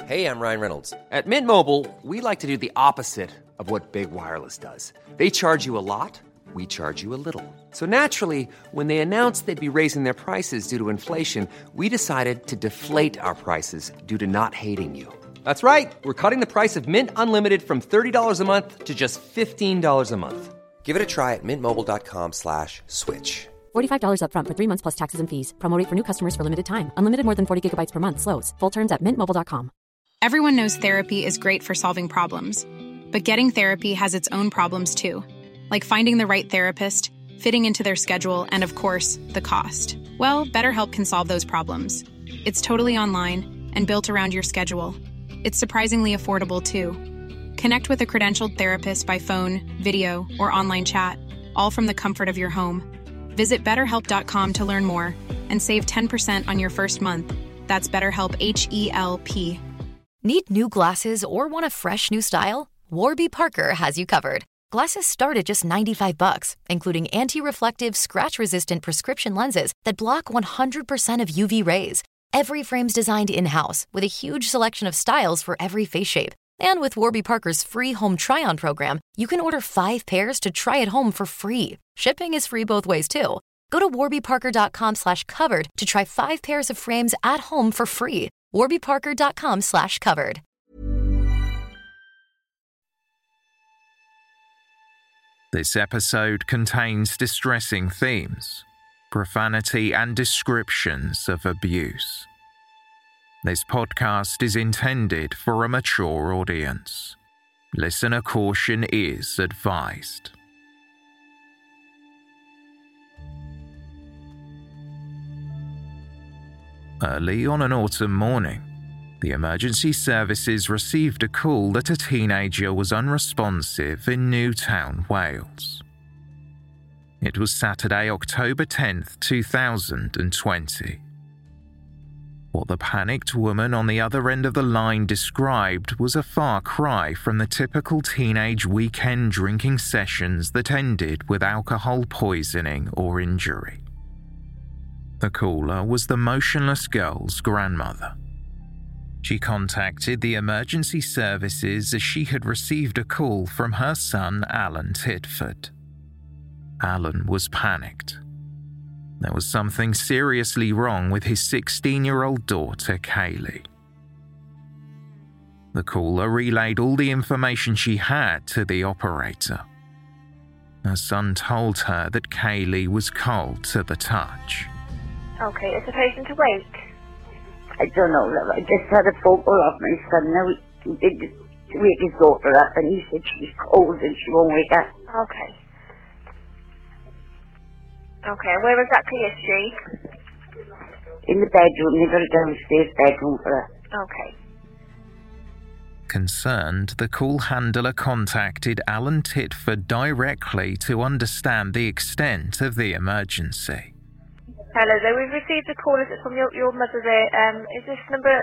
Hey, I'm Ryan Reynolds. At Mint Mobile, we like to do the opposite of what Big Wireless does. They charge you a lot, we charge you a little. So naturally, when they announced they'd be raising their prices due to inflation, we decided to deflate our prices due to not hating you. That's right. We're cutting the price of Mint Unlimited from $30 a month to just $15 a month. Give it a try at mintmobile.com/switch. $45 up front for 3 months plus taxes and fees. Promo rate for new customers for limited time. Unlimited more than 40 gigabytes per month. Slows full terms at mintmobile.com. Everyone knows therapy is great for solving problems. But getting therapy has its own problems too. Like finding the right therapist, fitting into their schedule, and of course, the cost. Well, BetterHelp can solve those problems. It's totally online and built around your schedule. It's surprisingly affordable too. Connect with a credentialed therapist by phone, video, or online chat, all from the comfort of your home. Visit BetterHelp.com to learn more and save 10% on your first month. That's BetterHelp, H-E-L-P. Need new glasses or want a fresh new style? Warby Parker has you covered. Glasses start at just $95, including anti-reflective, scratch-resistant prescription lenses that block 100% of UV rays. Every frame's designed in-house with a huge selection of styles for every face shape. And with Warby Parker's free home try-on program, you can order 5 pairs to try at home for free. Shipping is free both ways, too. Go to warbyparker.com/covered to try 5 pairs of frames at home for free. warbyparker.com/covered. This episode contains distressing themes, profanity, and descriptions of abuse. This podcast is intended for a mature audience. Listener caution is advised. Early on an autumn morning, the emergency services received a call that a teenager was unresponsive in Newtown, Wales. It was Saturday, October 10th, 2020. What the panicked woman on the other end of the line described was a far cry from the typical teenage weekend drinking sessions that ended with alcohol poisoning or injury. The caller was the motionless girl's grandmother. She contacted the emergency services as she had received a call from her son, Alan Titford. Alan was panicked. There was something seriously wrong with his 16-year-old daughter, Kaylee. The caller relayed all the information she had to the operator. Her son told her that Kaylee was cold to the touch. Okay, is the patient awake? I don't know, love. I just had a photo of my son. Now he did wake his daughter up and he said she's cold and she won't wake up. Okay. Okay, where exactly is she? In the bedroom. They got a downstairs bedroom for her. Okay. Concerned, the call handler contacted Alan Titford directly to understand the extent of the emergency. Hello there, we've received a call. Is it from your mother there? Is this number...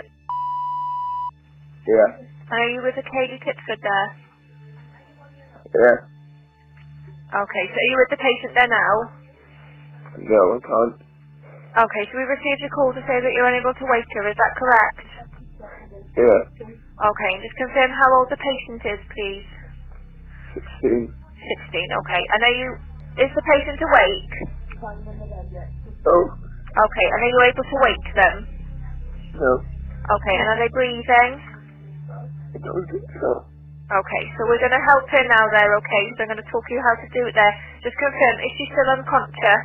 Yeah. Are you with a Kaylee Titford there? Yeah. Okay, so are you with the patient there now? No, I can't. Okay, so we received a call to say that you're unable to wake her, is that correct? Yeah. Okay, and just confirm how old the patient is, please. 16. 16, okay. And is the patient awake? Oh. Okay, and are you able to wake them? No. Okay, and are they breathing? I don't think so. Okay, so we're going to help her now there, okay? So I'm going to talk you how to do it there. Just confirm, is she still unconscious?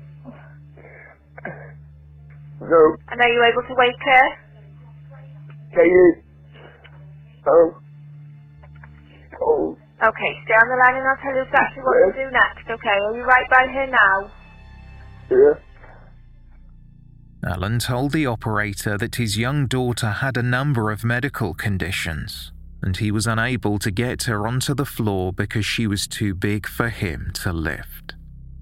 No. And are you able to wake her? Kaylee. Oh. Cold. Okay, stay on the line and I'll tell you exactly what to do next, okay? Are you right by her now? Yeah. Alan told the operator that his young daughter had a number of medical conditions, and he was unable to get her onto the floor because she was too big for him to lift.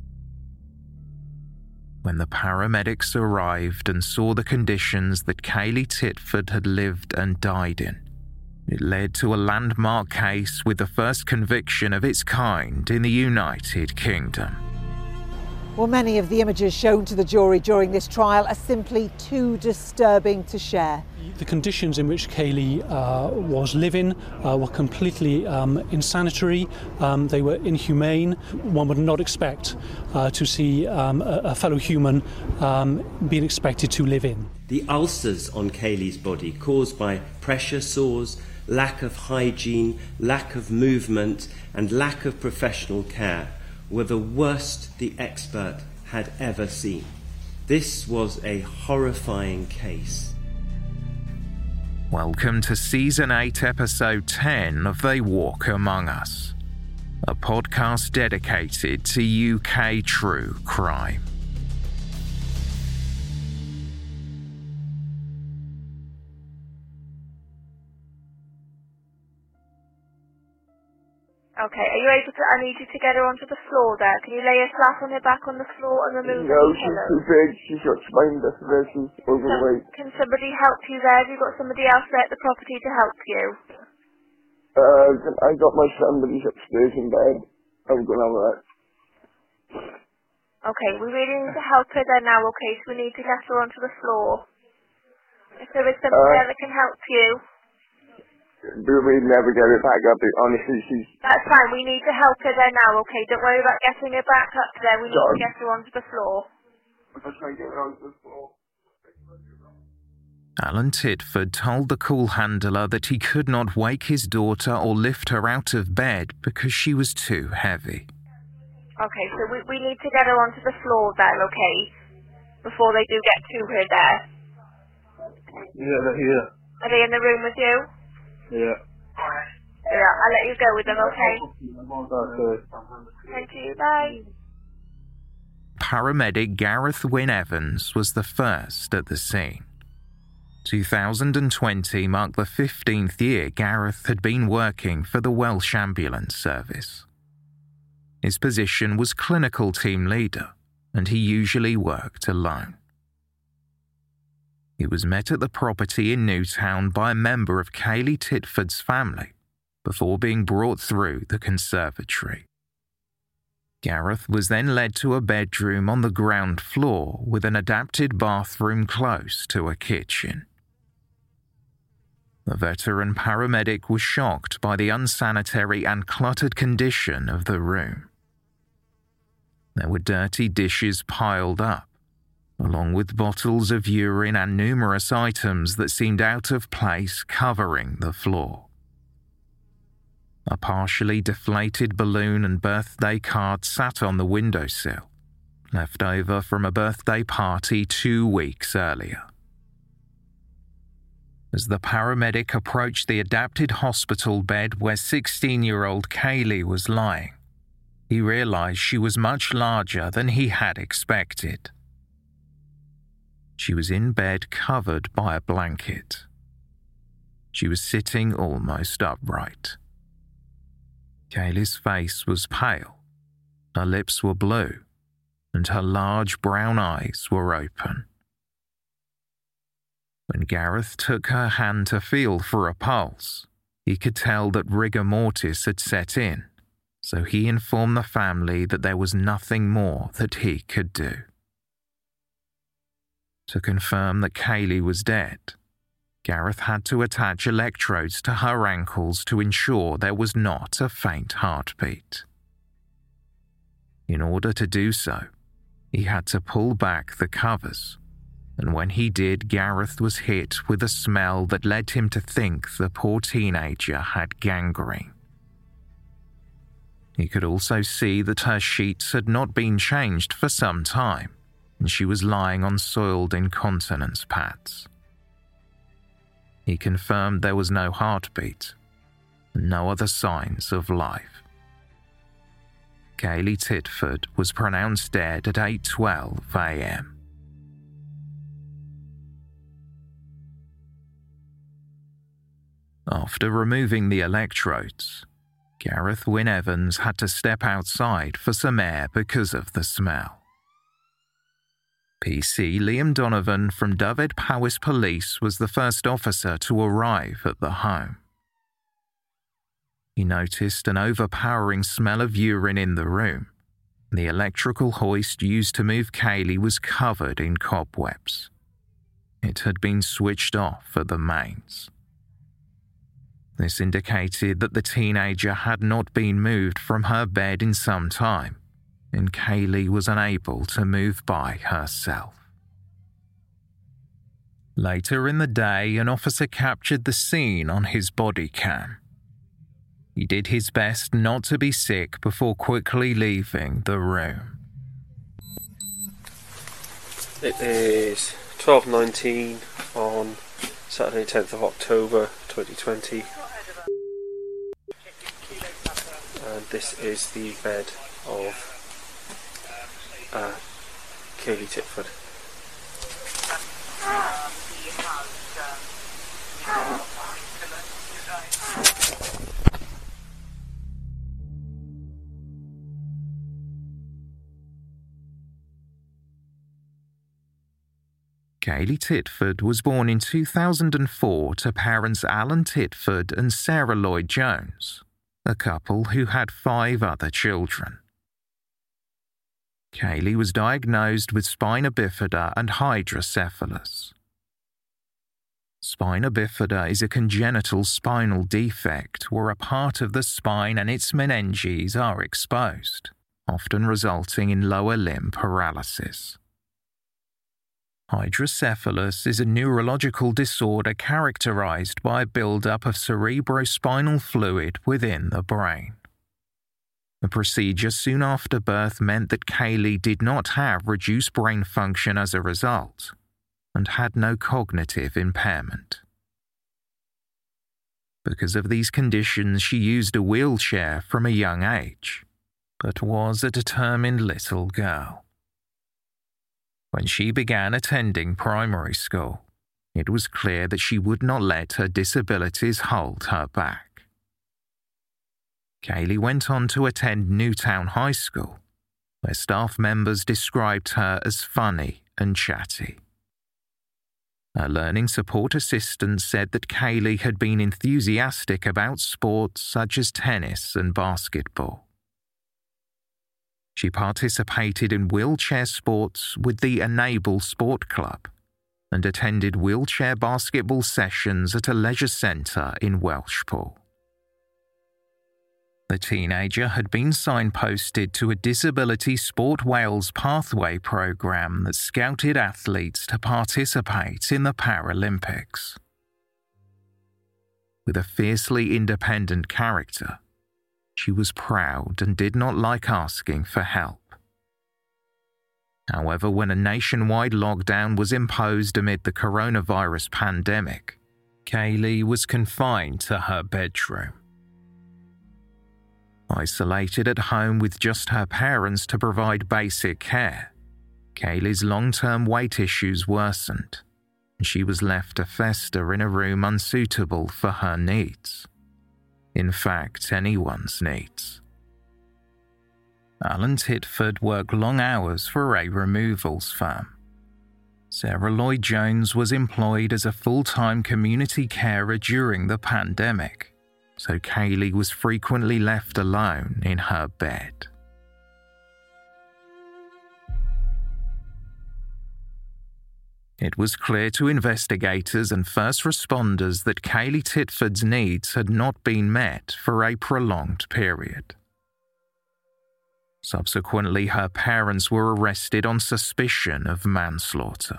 When the paramedics arrived and saw the conditions that Kaylee Titford had lived and died in, it led to a landmark case with the first conviction of its kind in the United Kingdom. Well, many of the images shown to the jury during this trial are simply too disturbing to share. The conditions in which Kaylee was living were completely insanitary. They were inhumane. One would not expect to see a fellow human being expected to live in. The ulcers on Kaylee's body, caused by pressure sores, lack of hygiene, lack of movement, and lack of professional care, were the worst the expert had ever seen. This was a horrifying case. Welcome to Season 8, Episode 10 of They Walk Among Us, a podcast dedicated to UK true crime. Okay, are you able to, I need you to get her onto the floor there. Can you lay her flat on her back on the floor and remove No, any she's pillows? too big. She's got spine disability. She's overweight. Can somebody help you there? Have you got somebody else there at the property to help you? I got my son, but he's upstairs in bed. I'm going to have that. Okay, we really need to help her there now, okay? So we need to get her onto the floor. If there is somebody there that can help you. We never get it back up. Honestly, she's... That's fine, we need to help her there now, okay? Don't worry about getting her back up there. We need to get her onto the floor. I'll try and get her onto the floor. Alan Titford told the call handler that he could not wake his daughter or lift her out of bed because she was too heavy. Okay, so we need to get her onto the floor then, okay? Before they do get to her there. Yeah, they're here. Are they in the room with you? Yeah. Yeah, I'll let you go with them, okay? Okay. Thank you, bye. Paramedic Gareth Wynne Evans was the first at the scene. 2020 marked the 15th year Gareth had been working for the Welsh Ambulance Service. His position was clinical team leader, and he usually worked alone. He was met at the property in Newtown by a member of Kaylee Titford's family before being brought through the conservatory. Gareth was then led to a bedroom on the ground floor with an adapted bathroom close to a kitchen. The veteran paramedic was shocked by the unsanitary and cluttered condition of the room. There were dirty dishes piled up, along with bottles of urine and numerous items that seemed out of place covering the floor. A partially deflated balloon and birthday card sat on the windowsill, left over from a birthday party 2 weeks earlier. As the paramedic approached the adapted hospital bed where 16-year-old Kaylee was lying, he realized she was much larger than he had expected. She was in bed covered by a blanket. She was sitting almost upright. Kaylee's face was pale, her lips were blue, and her large brown eyes were open. When Gareth took her hand to feel for a pulse, he could tell that rigor mortis had set in, so he informed the family that there was nothing more that he could do. To confirm that Kaylee was dead, Gareth had to attach electrodes to her ankles to ensure there was not a faint heartbeat. In order to do so, he had to pull back the covers, and when he did, Gareth was hit with a smell that led him to think the poor teenager had gangrene. He could also see that her sheets had not been changed for some time, and she was lying on soiled incontinence pads. He confirmed there was no heartbeat, and no other signs of life. Kaylee Titford was pronounced dead at 8:12 a.m. After removing the electrodes, Gareth Wynne Evans had to step outside for some air because of the smell. PC Liam Donovan from Dyfed Powys Police was the first officer to arrive at the home. He noticed an overpowering smell of urine in the room. The electrical hoist used to move Kaylee was covered in cobwebs. It had been switched off at the mains. This indicated that the teenager had not been moved from her bed in some time, and Kaylee was unable to move by herself. Later in the day, an officer captured the scene on his body cam. He did his best not to be sick before quickly leaving the room. It is 12:19 on Saturday 10th of October 2020. And this is the bed of Kaylee Titford. Kaylee Titford was born in 2004 to parents Alan Titford and Sarah Lloyd Jones, a couple who had 5 other children. Kaylee was diagnosed with spina bifida and hydrocephalus. Spina bifida is a congenital spinal defect where a part of the spine and its meninges are exposed, often resulting in lower limb paralysis. Hydrocephalus is a neurological disorder characterized by a buildup of cerebrospinal fluid within the brain. The procedure soon after birth meant that Kaylee did not have reduced brain function as a result and had no cognitive impairment. Because of these conditions, she used a wheelchair from a young age, but was a determined little girl. When she began attending primary school, it was clear that she would not let her disabilities hold her back. Kaylee went on to attend Newtown High School, where staff members described her as funny and chatty. Her learning support assistant said that Kaylee had been enthusiastic about sports such as tennis and basketball. She participated in wheelchair sports with the Enable Sport Club and attended wheelchair basketball sessions at a leisure centre in Welshpool. The teenager had been signposted to a Disability Sport Wales Pathway programme that scouted athletes to participate in the Paralympics. With a fiercely independent character, she was proud and did not like asking for help. However, when a nationwide lockdown was imposed amid the coronavirus pandemic, Kaylee was confined to her bedroom. Isolated at home with just her parents to provide basic care, Kaylee's long-term weight issues worsened, and she was left to fester in a room unsuitable for her needs. In fact, anyone's needs. Alan Titford worked long hours for a removals firm. Sarah Lloyd Jones was employed as a full-time community carer during the pandemic, so Kaylee was frequently left alone in her bed. It was clear to investigators and first responders that Kaylee Titford's needs had not been met for a prolonged period. Subsequently, her parents were arrested on suspicion of manslaughter.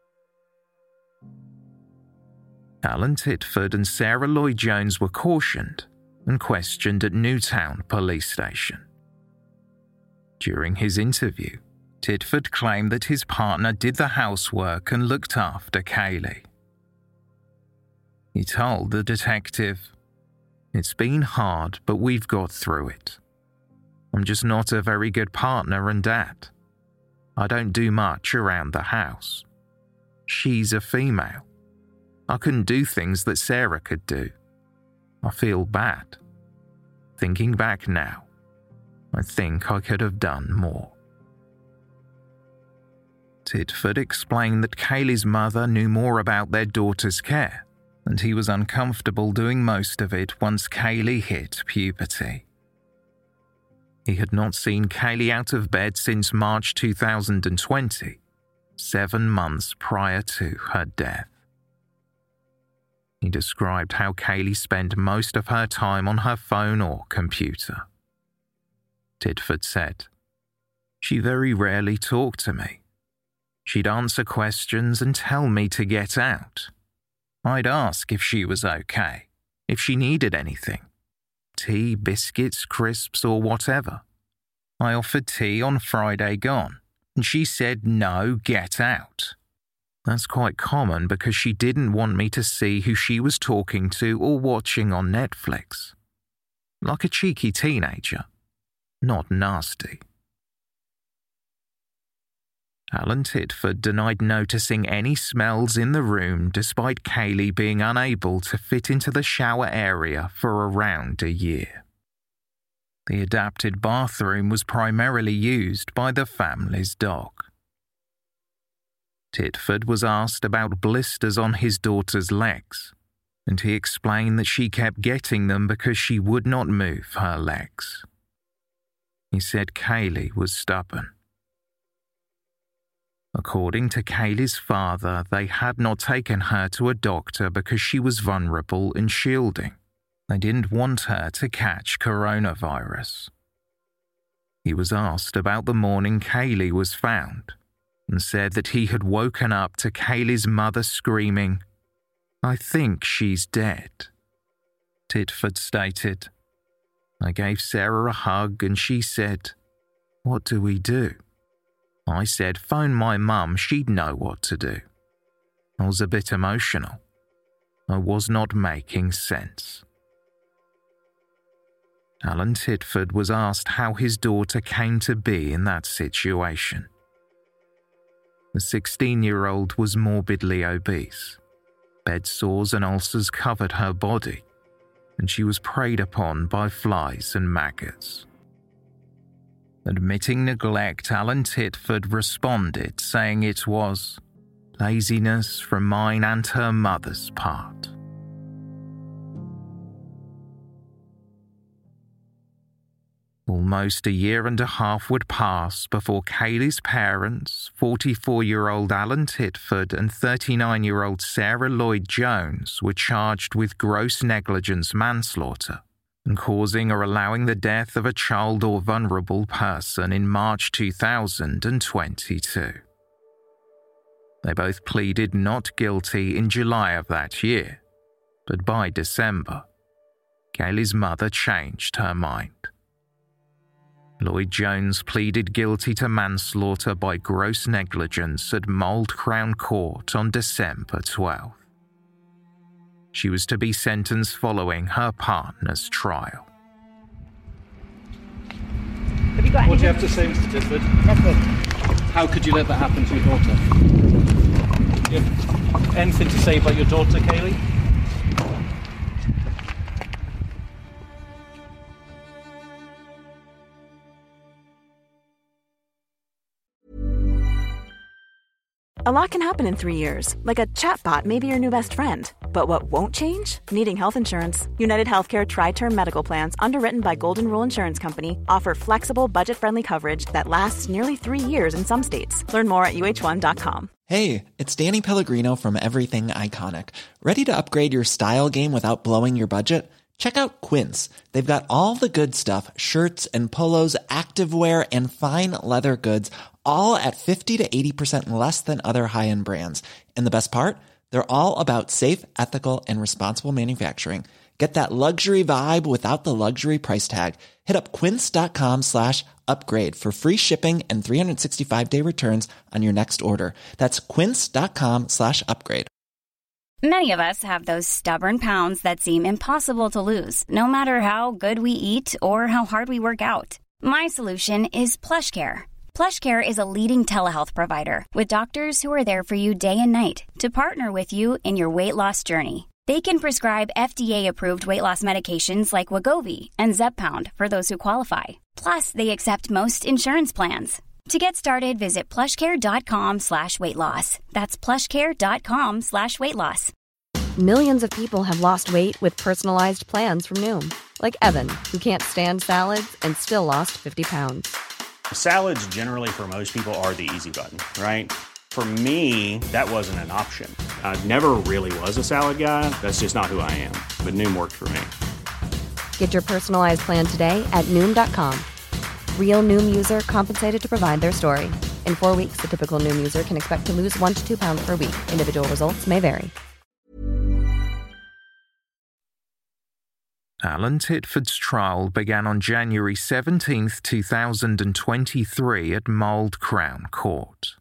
Alan Titford and Sarah Lloyd Jones were cautioned and questioned at Newtown Police Station. During his interview, Titford claimed that his partner did the housework and looked after Kaylee. He told the detective, "It's been hard, but we've got through it. I'm just not a very good partner and dad. I don't do much around the house. She's a female. I couldn't do things that Sarah could do. I feel bad. Thinking back now, I think I could have done more." Titford explained that Kaylee's mother knew more about their daughter's care, and he was uncomfortable doing most of it once Kaylee hit puberty. He had not seen Kaylee out of bed since March 2020, 7 months prior to her death. He described how Kaylee spent most of her time on her phone or computer. Titford said, "She very rarely talked to me. She'd answer questions and tell me to get out. I'd ask if she was okay, if she needed anything. Tea, biscuits, crisps, or whatever. I offered tea on Friday gone, and she said, 'No, get out.' That's quite common because she didn't want me to see who she was talking to or watching on Netflix. Like a cheeky teenager, not nasty." Alan Titford denied noticing any smells in the room despite Kaylee being unable to fit into the shower area for around a year. The adapted bathroom was primarily used by the family's dog. Titford was asked about blisters on his daughter's legs, and he explained that she kept getting them because she would not move her legs. He said Kaylee was stubborn. According to Kaylee's father, they had not taken her to a doctor because she was vulnerable and shielding. They didn't want her to catch coronavirus. He was asked about the morning Kaylee was found and said that he had woken up to Kaylee's mother screaming, "I think she's dead." Titford stated, "I gave Sarah a hug and she said, 'What do we do?' I said, 'Phone my mum, she'd know what to do.' I was a bit emotional. I was not making sense." Alan Titford was asked how his daughter came to be in that situation. The 16-year-old was morbidly obese. Bed sores and ulcers covered her body, and she was preyed upon by flies and maggots. Admitting neglect, Alan Titford responded, saying it was laziness from mine and her mother's part. Almost a year and a half would pass before Kaylee's parents, 44-year-old Alan Titford and 39-year-old Sarah Lloyd Jones, were charged with gross negligence manslaughter and causing or allowing the death of a child or vulnerable person in March 2022. They both pleaded not guilty in July of that year, but by December, Kaylee's mother changed her mind. Lloyd Jones pleaded guilty to manslaughter by gross negligence at Mould Crown Court on December 12th. She was to be sentenced following her partner's trial. What do you have to say, Mr. Titford? Nothing. How could you let that happen to your daughter? Do you have anything to say about your daughter, Kaylee? A lot can happen in 3 years, like a chatbot may be your new best friend. But what won't change? Needing health insurance. United Healthcare Tri-Term Medical Plans, underwritten by Golden Rule Insurance Company, offer flexible, budget-friendly coverage that lasts nearly 3 years in some states. Learn more at uh1.com. Hey, it's Danny Pellegrino from Everything Iconic. Ready to upgrade your style game without blowing your budget? Check out Quince. They've got all the good stuff, shirts and polos, activewear, and fine leather goods, all at 50 to 80% less than other high-end brands. And the best part? They're all about safe, ethical, and responsible manufacturing. Get that luxury vibe without the luxury price tag. Hit up quince.com/upgrade for free shipping and 365-day returns on your next order. That's quince.com/upgrade. Many of us have those stubborn pounds that seem impossible to lose, no matter how good we eat or how hard we work out. My solution is PlushCare. PlushCare is a leading telehealth provider with doctors who are there for you day and night to partner with you in your weight loss journey. They can prescribe FDA-approved weight loss medications like Wegovy and Zepbound for those who qualify. Plus, they accept most insurance plans. To get started, visit plushcare.com/weightloss. That's plushcare.com/weightloss. Millions of people have lost weight with personalized plans from Noom. Like Evan, who can't stand salads and still lost 50 pounds. Salads generally for most people are the easy button, right? For me, that wasn't an option. I never really was a salad guy. That's just not who I am. But Noom worked for me. Get your personalized plan today at Noom.com. Real Noom user compensated to provide their story. In 4 weeks, the typical Noom user can expect to lose 1 to 2 pounds per week. Individual results may vary. Alan Titford's trial began on January 17, 2023 at Mould Crown Court.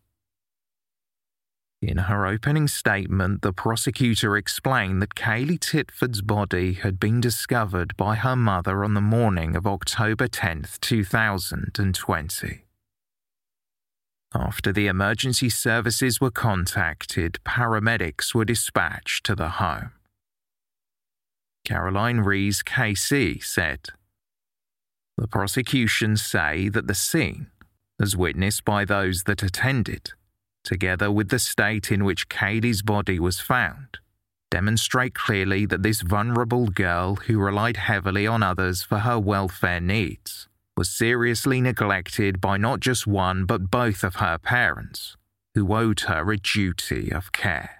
In her opening statement, the prosecutor explained that Kaylee Titford's body had been discovered by her mother on the morning of October 10, 2020. After the emergency services were contacted, paramedics were dispatched to the home. Caroline Rees KC said, "The prosecution say that the scene, as witnessed by those that attended, together with the state in which Kaylee's body was found, demonstrate clearly that this vulnerable girl who relied heavily on others for her welfare needs was seriously neglected by not just one but both of her parents, who owed her a duty of care."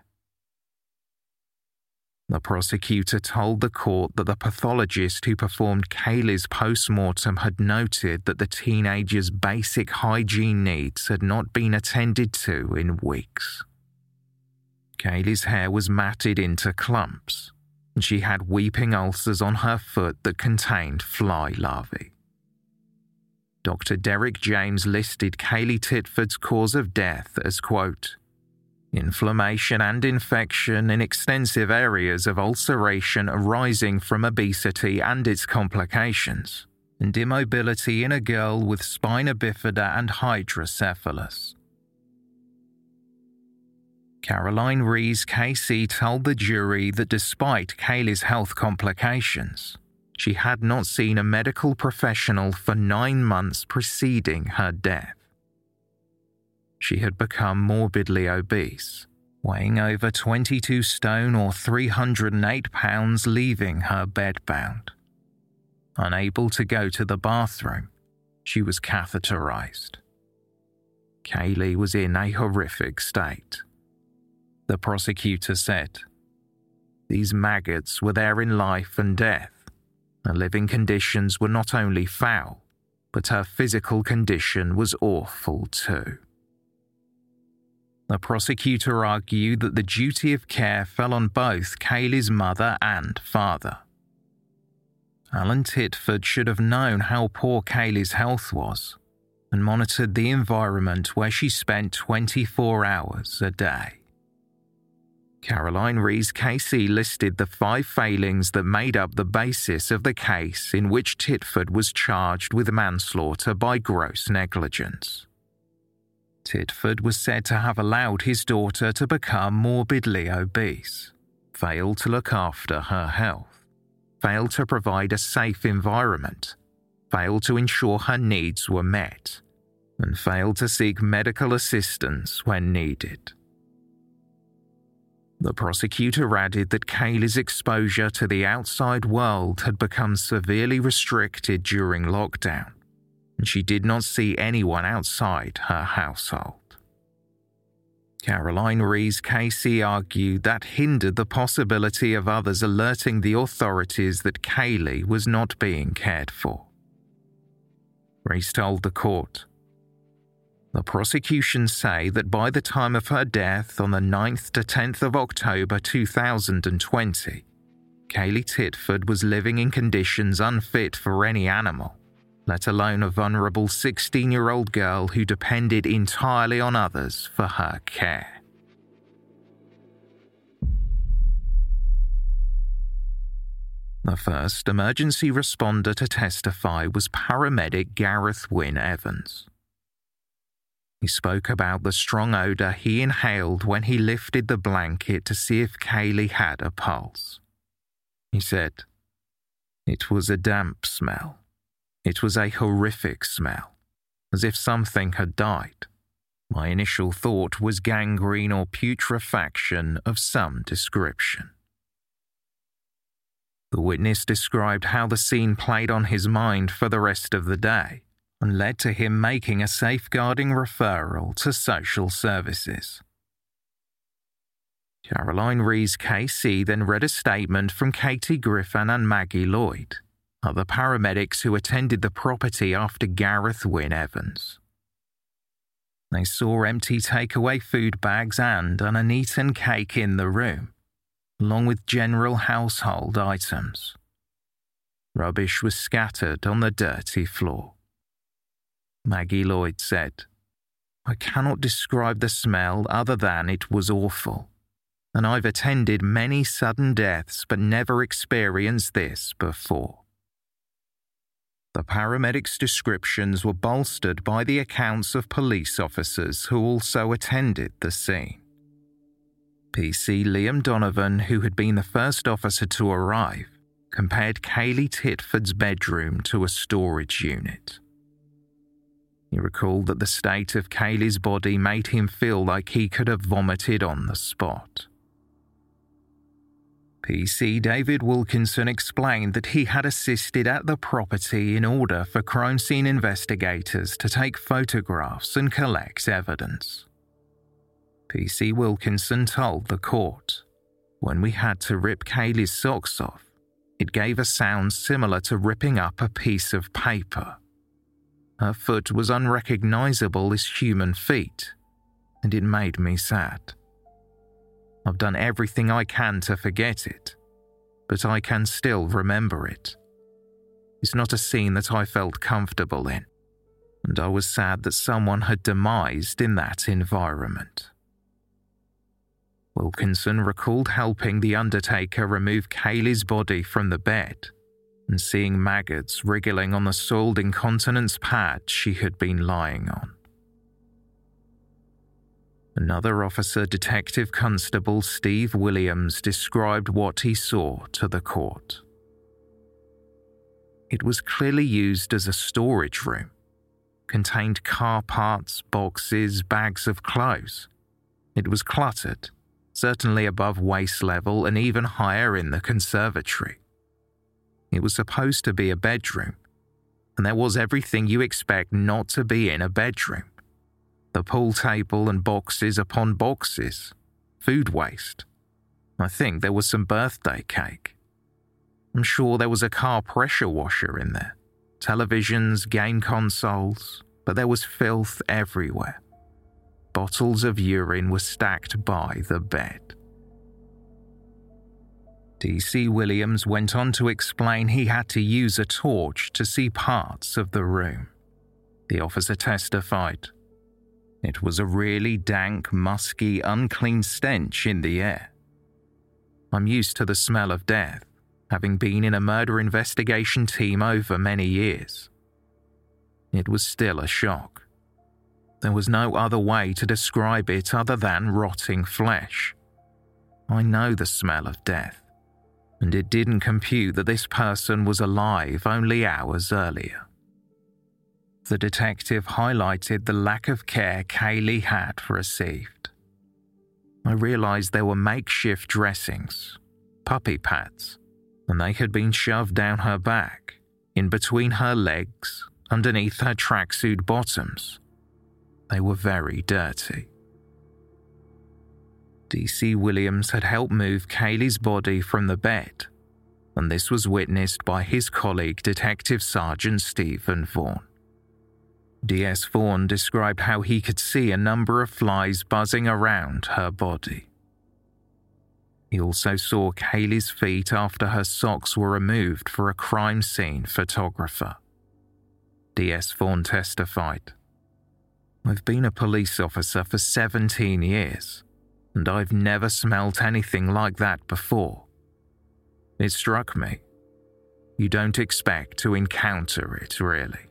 The prosecutor told the court that the pathologist who performed Kaylee's post-mortem had noted that the teenager's basic hygiene needs had not been attended to in weeks. Kaylee's hair was matted into clumps, and she had weeping ulcers on her foot that contained fly larvae. Dr. Derek James listed Kaylee Titford's cause of death as, quote, "inflammation and infection in extensive areas of ulceration arising from obesity and its complications, and immobility in a girl with spina bifida and hydrocephalus." Caroline Rees KC told the jury that despite Kaylee's health complications, she had not seen a medical professional for 9 months preceding her death. She had become morbidly obese, weighing over 22 stone or 308 pounds, leaving her bedbound. Unable to go to the bathroom, she was catheterized. Kaylee was in a horrific state. The prosecutor said, "These maggots were there in life and death. Her living conditions were not only foul, but her physical condition was awful too." The prosecutor argued that the duty of care fell on both Kaylee's mother and father. Alan Titford should have known how poor Kaylee's health was and monitored the environment where she spent 24 hours a day. Caroline Rees KC listed the 5 failings that made up the basis of the case in which Titford was charged with manslaughter by gross negligence. Titford was said to have allowed his daughter to become morbidly obese, failed to look after her health, failed to provide a safe environment, failed to ensure her needs were met, and failed to seek medical assistance when needed. The prosecutor added that Kaylee's exposure to the outside world had become severely restricted during lockdown, and she did not see anyone outside her household. Caroline Rees KC argued that hindered the possibility of others alerting the authorities that Kaylee was not being cared for. Rees told the court, "The prosecution say that by the time of her death on the 9th to 10th of October 2020, Kaylee Titford was living in conditions unfit for any animal, let alone a vulnerable 16-year-old girl who depended entirely on others for her care." The first emergency responder to testify was paramedic Gareth Wynne Evans. He spoke about the strong odour he inhaled when he lifted the blanket to see if Kaylee had a pulse. He said, "It was a damp smell. It was a horrific smell, as if something had died. My initial thought was gangrene or putrefaction of some description." The witness described how the scene played on his mind for the rest of the day, and led to him making a safeguarding referral to social services. Caroline Rees KC then read a statement from Katie Griffin and Maggie Lloyd, other paramedics who attended the property after Gareth Wynne Evans. They saw empty takeaway food bags and an uneaten cake in the room, along with general household items. Rubbish was scattered on the dirty floor. Maggie Lloyd said, "I cannot describe the smell other than it was awful, and I've attended many sudden deaths but never experienced this before." The paramedics' descriptions were bolstered by the accounts of police officers who also attended the scene. PC Liam Donovan, who had been the first officer to arrive, compared Kaylee Titford's bedroom to a storage unit. He recalled that the state of Kaylee's body made him feel like he could have vomited on the spot. PC David Wilkinson explained that he had assisted at the property in order for crime scene investigators to take photographs and collect evidence. PC Wilkinson told the court, "When we had to rip Kaylee's socks off, it gave a sound similar to ripping up a piece of paper. Her foot was unrecognizable as human feet, and it made me sad. I've done everything I can to forget it, but I can still remember it. It's not a scene that I felt comfortable in, and I was sad that someone had demised in that environment." Wilkinson recalled helping the undertaker remove Kaylee's body from the bed and seeing maggots wriggling on the soiled incontinence pad she had been lying on. Another officer, Detective Constable Steve Williams, described what he saw to the court. It was clearly used as a storage room, contained car parts, boxes, bags of clothes. It was cluttered, certainly above waist level and even higher in the conservatory. It was supposed to be a bedroom, and there was everything you expect not to be in a bedroom. The pool table and boxes upon boxes, food waste. I think there was some birthday cake. I'm sure there was a car pressure washer in there, televisions, game consoles, but there was filth everywhere. Bottles of urine were stacked by the bed. DC Williams went on to explain he had to use a torch to see parts of the room. The officer testified, "It was a really dank, musky, unclean stench in the air. I'm used to the smell of death, having been in a murder investigation team over many years. It was still a shock. There was no other way to describe it other than rotting flesh. I know the smell of death, and it didn't compute that this person was alive only hours earlier." The detective highlighted the lack of care Kaylee had received. "I realised there were makeshift dressings, puppy pads, and they had been shoved down her back, in between her legs, underneath her tracksuit bottoms. They were very dirty." DC Williams had helped move Kaylee's body from the bed, and this was witnessed by his colleague Detective Sergeant Stephen Vaughan. DS Vaughan described how he could see a number of flies buzzing around her body. He also saw Kaylee's feet after her socks were removed for a crime scene photographer. DS Vaughan testified, "I've been a police officer for 17 years, and I've never smelt anything like that before. It struck me. You don't expect to encounter it, really."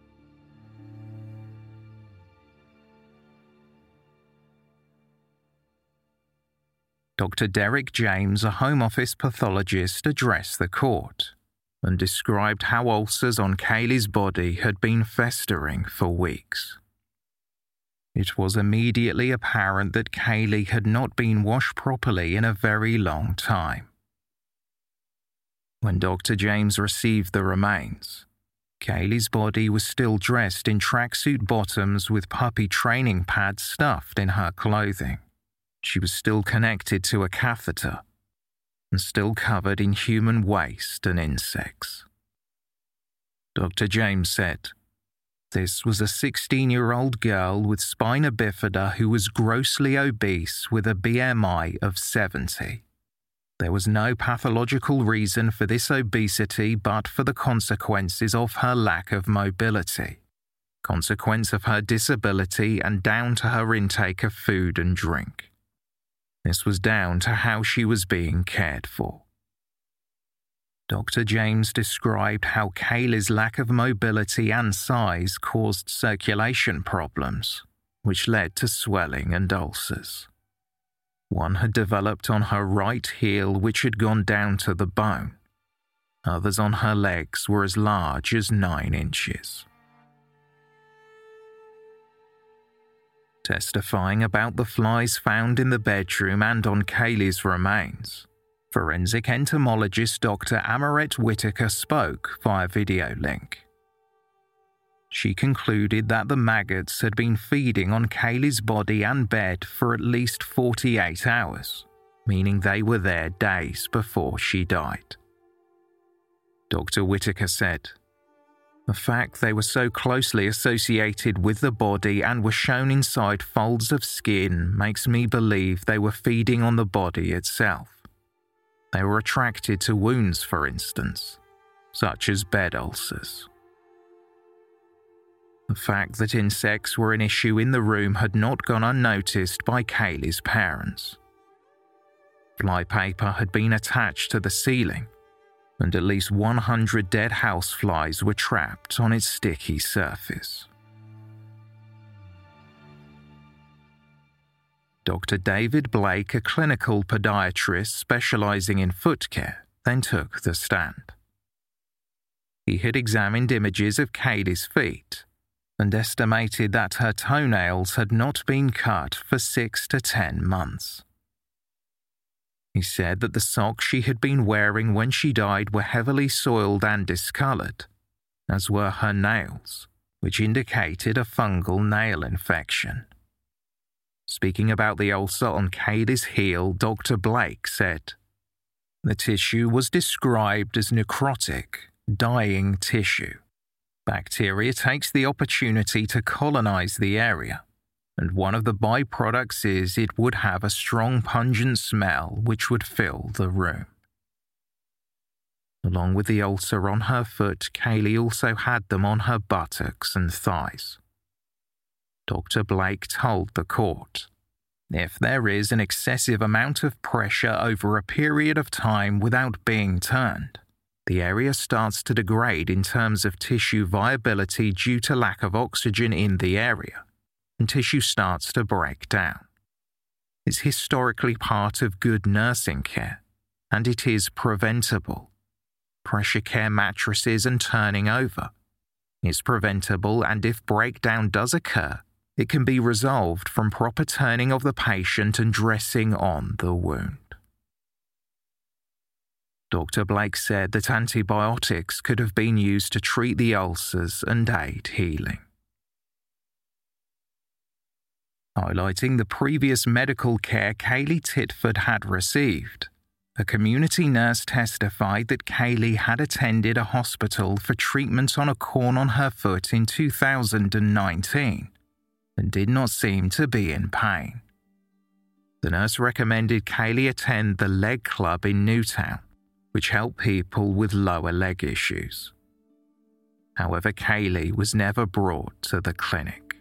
Dr. Derek James, a Home Office pathologist, addressed the court and described how ulcers on Kaylee's body had been festering for weeks. It was immediately apparent that Kaylee had not been washed properly in a very long time. When Dr. James received the remains, Kaylee's body was still dressed in tracksuit bottoms with puppy training pads stuffed in her clothing. She was still connected to a catheter and still covered in human waste and insects. Dr. James said, "This was a 16-year-old girl with spina bifida who was grossly obese with a BMI of 70. There was no pathological reason for this obesity but for the consequences of her lack of mobility, consequence of her disability and down to her intake of food and drink. This was down to how she was being cared for." Dr. James described how Kaylee's lack of mobility and size caused circulation problems, which led to swelling and ulcers. One had developed on her right heel, which had gone down to the bone. Others on her legs were as large as 9 inches. Testifying about the flies found in the bedroom and on Kaylee's remains, forensic entomologist Dr. Amaret Whitaker spoke via video link. She concluded that the maggots had been feeding on Kaylee's body and bed for at least 48 hours, meaning they were there days before she died. Dr. Whitaker said, "The fact they were so closely associated with the body and were shown inside folds of skin makes me believe they were feeding on the body itself. They were attracted to wounds, for instance, such as bed ulcers." The fact that insects were an issue in the room had not gone unnoticed by Kaylee's parents. Flypaper had been attached to the ceiling, and at least 100 dead houseflies were trapped on its sticky surface. Dr. David Blake, a clinical podiatrist specializing in foot care, then took the stand. He had examined images of Kaylee's feet and estimated that her toenails had not been cut for 6 to 10 months. He said that the socks she had been wearing when she died were heavily soiled and discolored, as were her nails, which indicated a fungal nail infection. Speaking about the ulcer on Kaylee's heel, Dr. Blake said, "The tissue was described as necrotic, dying tissue. Bacteria takes the opportunity to colonize the area, and one of the byproducts is it would have a strong pungent smell which would fill the room." Along with the ulcer on her foot, Kaylee also had them on her buttocks and thighs. Dr. Blake told the court, "If there is an excessive amount of pressure over a period of time without being turned, the area starts to degrade in terms of tissue viability due to lack of oxygen in the area, and tissue starts to break down. It's historically part of good nursing care, and it is preventable. Pressure care mattresses and turning over is preventable, and if breakdown does occur, it can be resolved from proper turning of the patient and dressing on the wound." Dr. Blake said that antibiotics could have been used to treat the ulcers and aid healing. Highlighting the previous medical care Kaylee Titford had received, a community nurse testified that Kaylee had attended a hospital for treatment on a corn on her foot in 2019 and did not seem to be in pain. The nurse recommended Kaylee attend the Leg Club in Newtown, which helped people with lower leg issues. However, Kaylee was never brought to the clinic.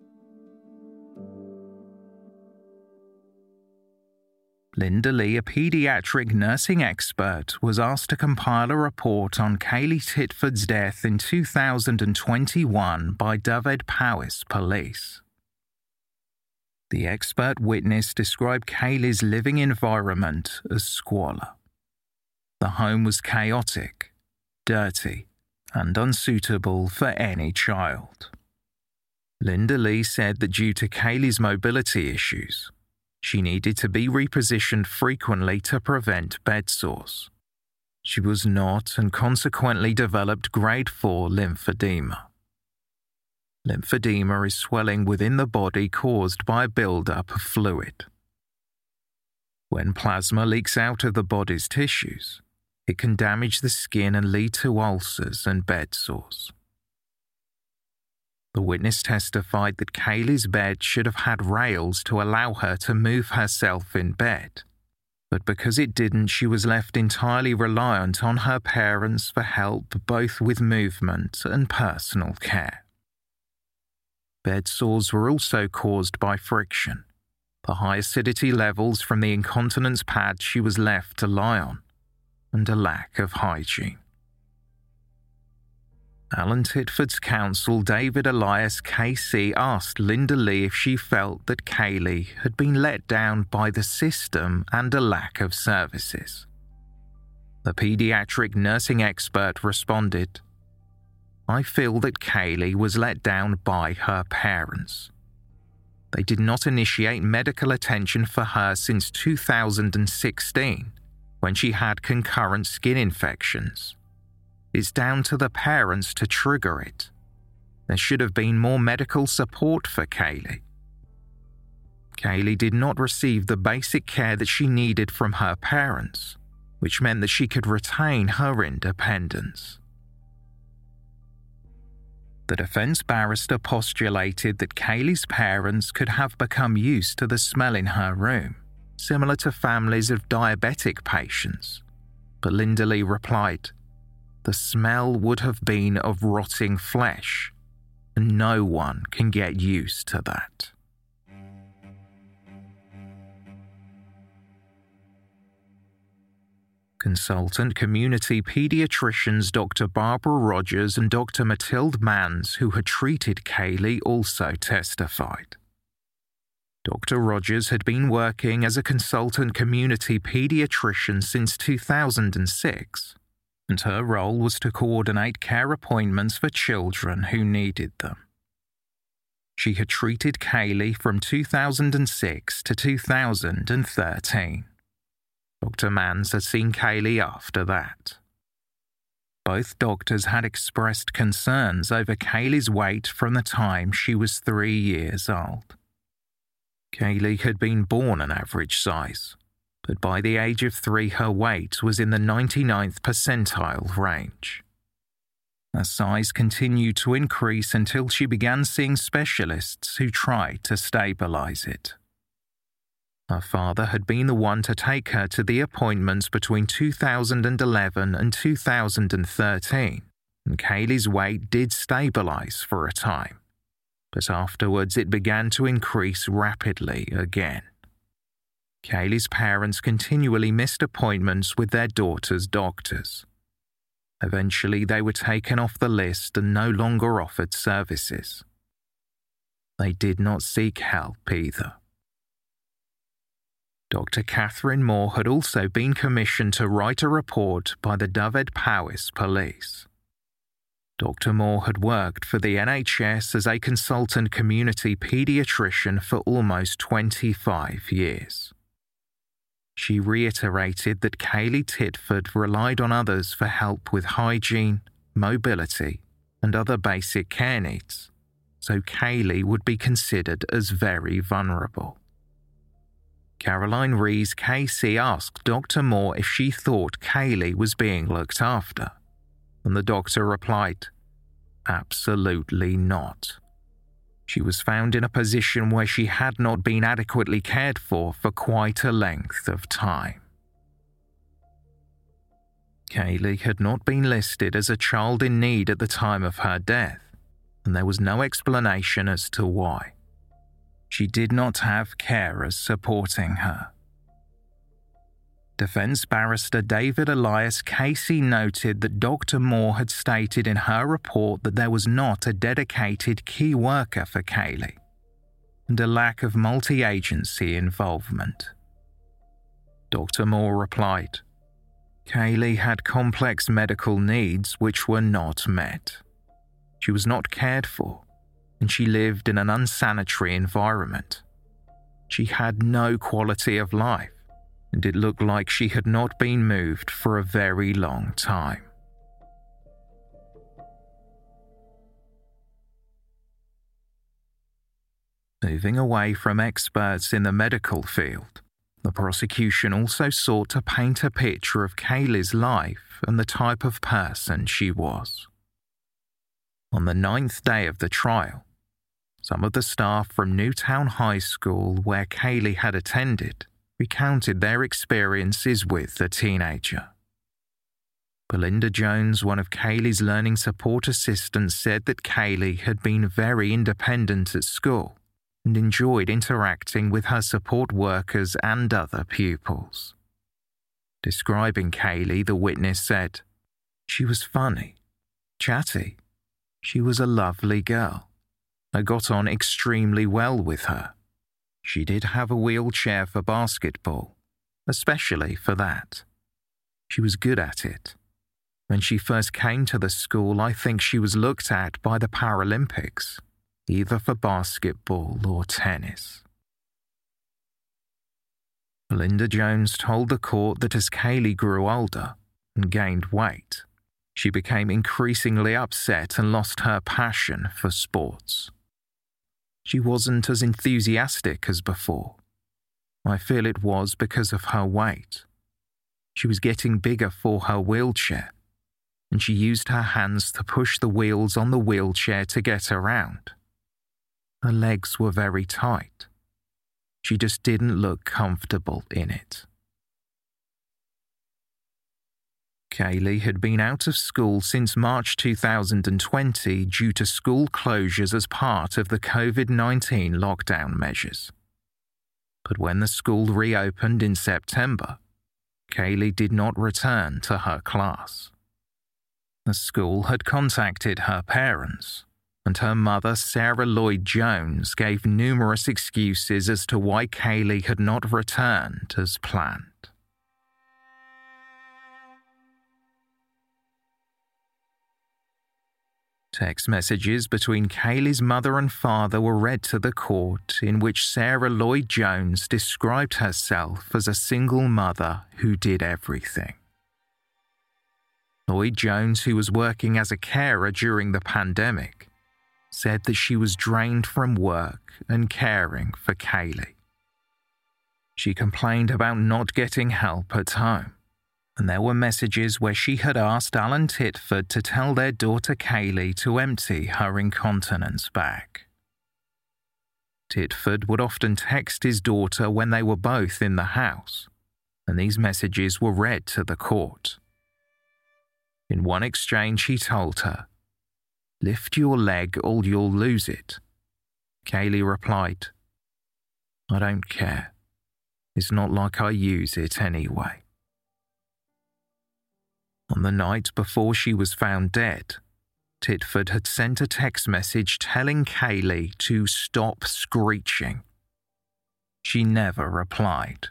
Linda Lee, a pediatric nursing expert, was asked to compile a report on Kaylee Titford's death in 2021 by Dyfed-Powys Police. The expert witness described Kaylee's living environment as squalor. The home was chaotic, dirty, and unsuitable for any child. Linda Lee said that due to Kaylee's mobility issues, she needed to be repositioned frequently to prevent bed sores. She was not and consequently developed grade 4 lymphedema. Lymphedema is swelling within the body caused by a build-up of fluid. When plasma leaks out of the body's tissues, it can damage the skin and lead to ulcers and bed sores. The witness testified that Kaylee's bed should have had rails to allow her to move herself in bed, but because it didn't, she was left entirely reliant on her parents for help both with movement and personal care. Bed sores were also caused by friction, the high acidity levels from the incontinence pad she was left to lie on, and a lack of hygiene. Alan Titford's counsel David Elias KC asked Linda Lee if she felt that Kaylee had been let down by the system and a lack of services. The paediatric nursing expert responded, "I feel that Kaylee was let down by her parents. They did not initiate medical attention for her since 2016, when she had concurrent skin infections. It's down to the parents to trigger it. There should have been more medical support for Kaylee. Kaylee did not receive the basic care that she needed from her parents, which meant that she could retain her independence." The defense barrister postulated that Kaylee's parents could have become used to the smell in her room, similar to families of diabetic patients, but Linda Lee replied, "The smell would have been of rotting flesh, and no one can get used to that." Consultant community paediatricians Dr. Barbara Rogers and Dr. Matilde Mans, who had treated Kaylee, also testified. Dr. Rogers had been working as a consultant community paediatrician since 2006, and her role was to coordinate care appointments for children who needed them. She had treated Kaylee from 2006 to 2013. Dr. Mans had seen Kaylee after that. Both doctors had expressed concerns over Kaylee's weight from the time she was 3 years old. Kaylee had been born an average size, but by the age of 3 her weight was in the 99th percentile range. Her size continued to increase until she began seeing specialists who tried to stabilize it. Her father had been the one to take her to the appointments between 2011 and 2013, and Kaylee's weight did stabilize for a time, but afterwards it began to increase rapidly again. Kaylee's parents continually missed appointments with their daughter's doctors. Eventually, they were taken off the list and no longer offered services. They did not seek help either. Dr. Catherine Moore had also been commissioned to write a report by the Dyfed Powys Police. Dr. Moore had worked for the NHS as a consultant community paediatrician for almost 25 years. She reiterated that Kaylee Titford relied on others for help with hygiene, mobility, and other basic care needs, so Kaylee would be considered as very vulnerable. Caroline Rees KC asked Dr. Moore if she thought Kaylee was being looked after, and the doctor replied, "Absolutely not. She was found in a position where she had not been adequately cared for quite a length of time." Kaylee had not been listed as a child in need at the time of her death, and there was no explanation as to why. She did not have carers supporting her. Defense barrister David Elias Casey noted that Dr. Moore had stated in her report that there was not a dedicated key worker for Kaylee, and a lack of multi-agency involvement. Dr. Moore replied, "Kaylee had complex medical needs which were not met. She was not cared for, and she lived in an unsanitary environment. She had no quality of life, and it looked like she had not been moved for a very long time. Moving away from experts in the medical field, the prosecution also sought to paint a picture of Kaylee's life and the type of person she was. On the 9th day of the trial, some of the staff from Newtown High School, where Kaylee had attended, recounted their experiences with the teenager. Belinda Jones, one of Kaylee's learning support assistants, said that Kaylee had been very independent at school and enjoyed interacting with her support workers and other pupils. Describing Kaylee, the witness said, "She was funny, chatty. She was a lovely girl. I got on extremely well with her. She did have a wheelchair for basketball, especially for that. She was good at it. When she first came to the school, I think she was looked at by the Paralympics, either for basketball or tennis." Belinda Jones told the court that as Kaylee grew older and gained weight, she became increasingly upset and lost her passion for sports. She wasn't as enthusiastic as before. I feel it was because of her weight. She was getting bigger for her wheelchair, and she used her hands to push the wheels on the wheelchair to get around. Her legs were very tight. She just didn't look comfortable in it. Kaylee had been out of school since March 2020 due to school closures as part of the COVID-19 lockdown measures. But when the school reopened in September, Kaylee did not return to her class. The school had contacted her parents, and her mother, Sarah Lloyd Jones, gave numerous excuses as to why Kaylee had not returned as planned. Text messages between Kaylee's mother and father were read to the court, in which Sarah Lloyd Jones described herself as a single mother who did everything. Lloyd Jones, who was working as a carer during the pandemic, said that she was drained from work and caring for Kaylee. She complained about not getting help at home, and there were messages where she had asked Alan Titford to tell their daughter Kaylee to empty her incontinence bag. Titford would often text his daughter when they were both in the house, and these messages were read to the court. In one exchange, he told her, "Lift your leg or you'll lose it." Kaylee replied, "I don't care. It's not like I use it anyway." On the night before she was found dead, Titford had sent a text message telling Kaylee to stop screeching. She never replied.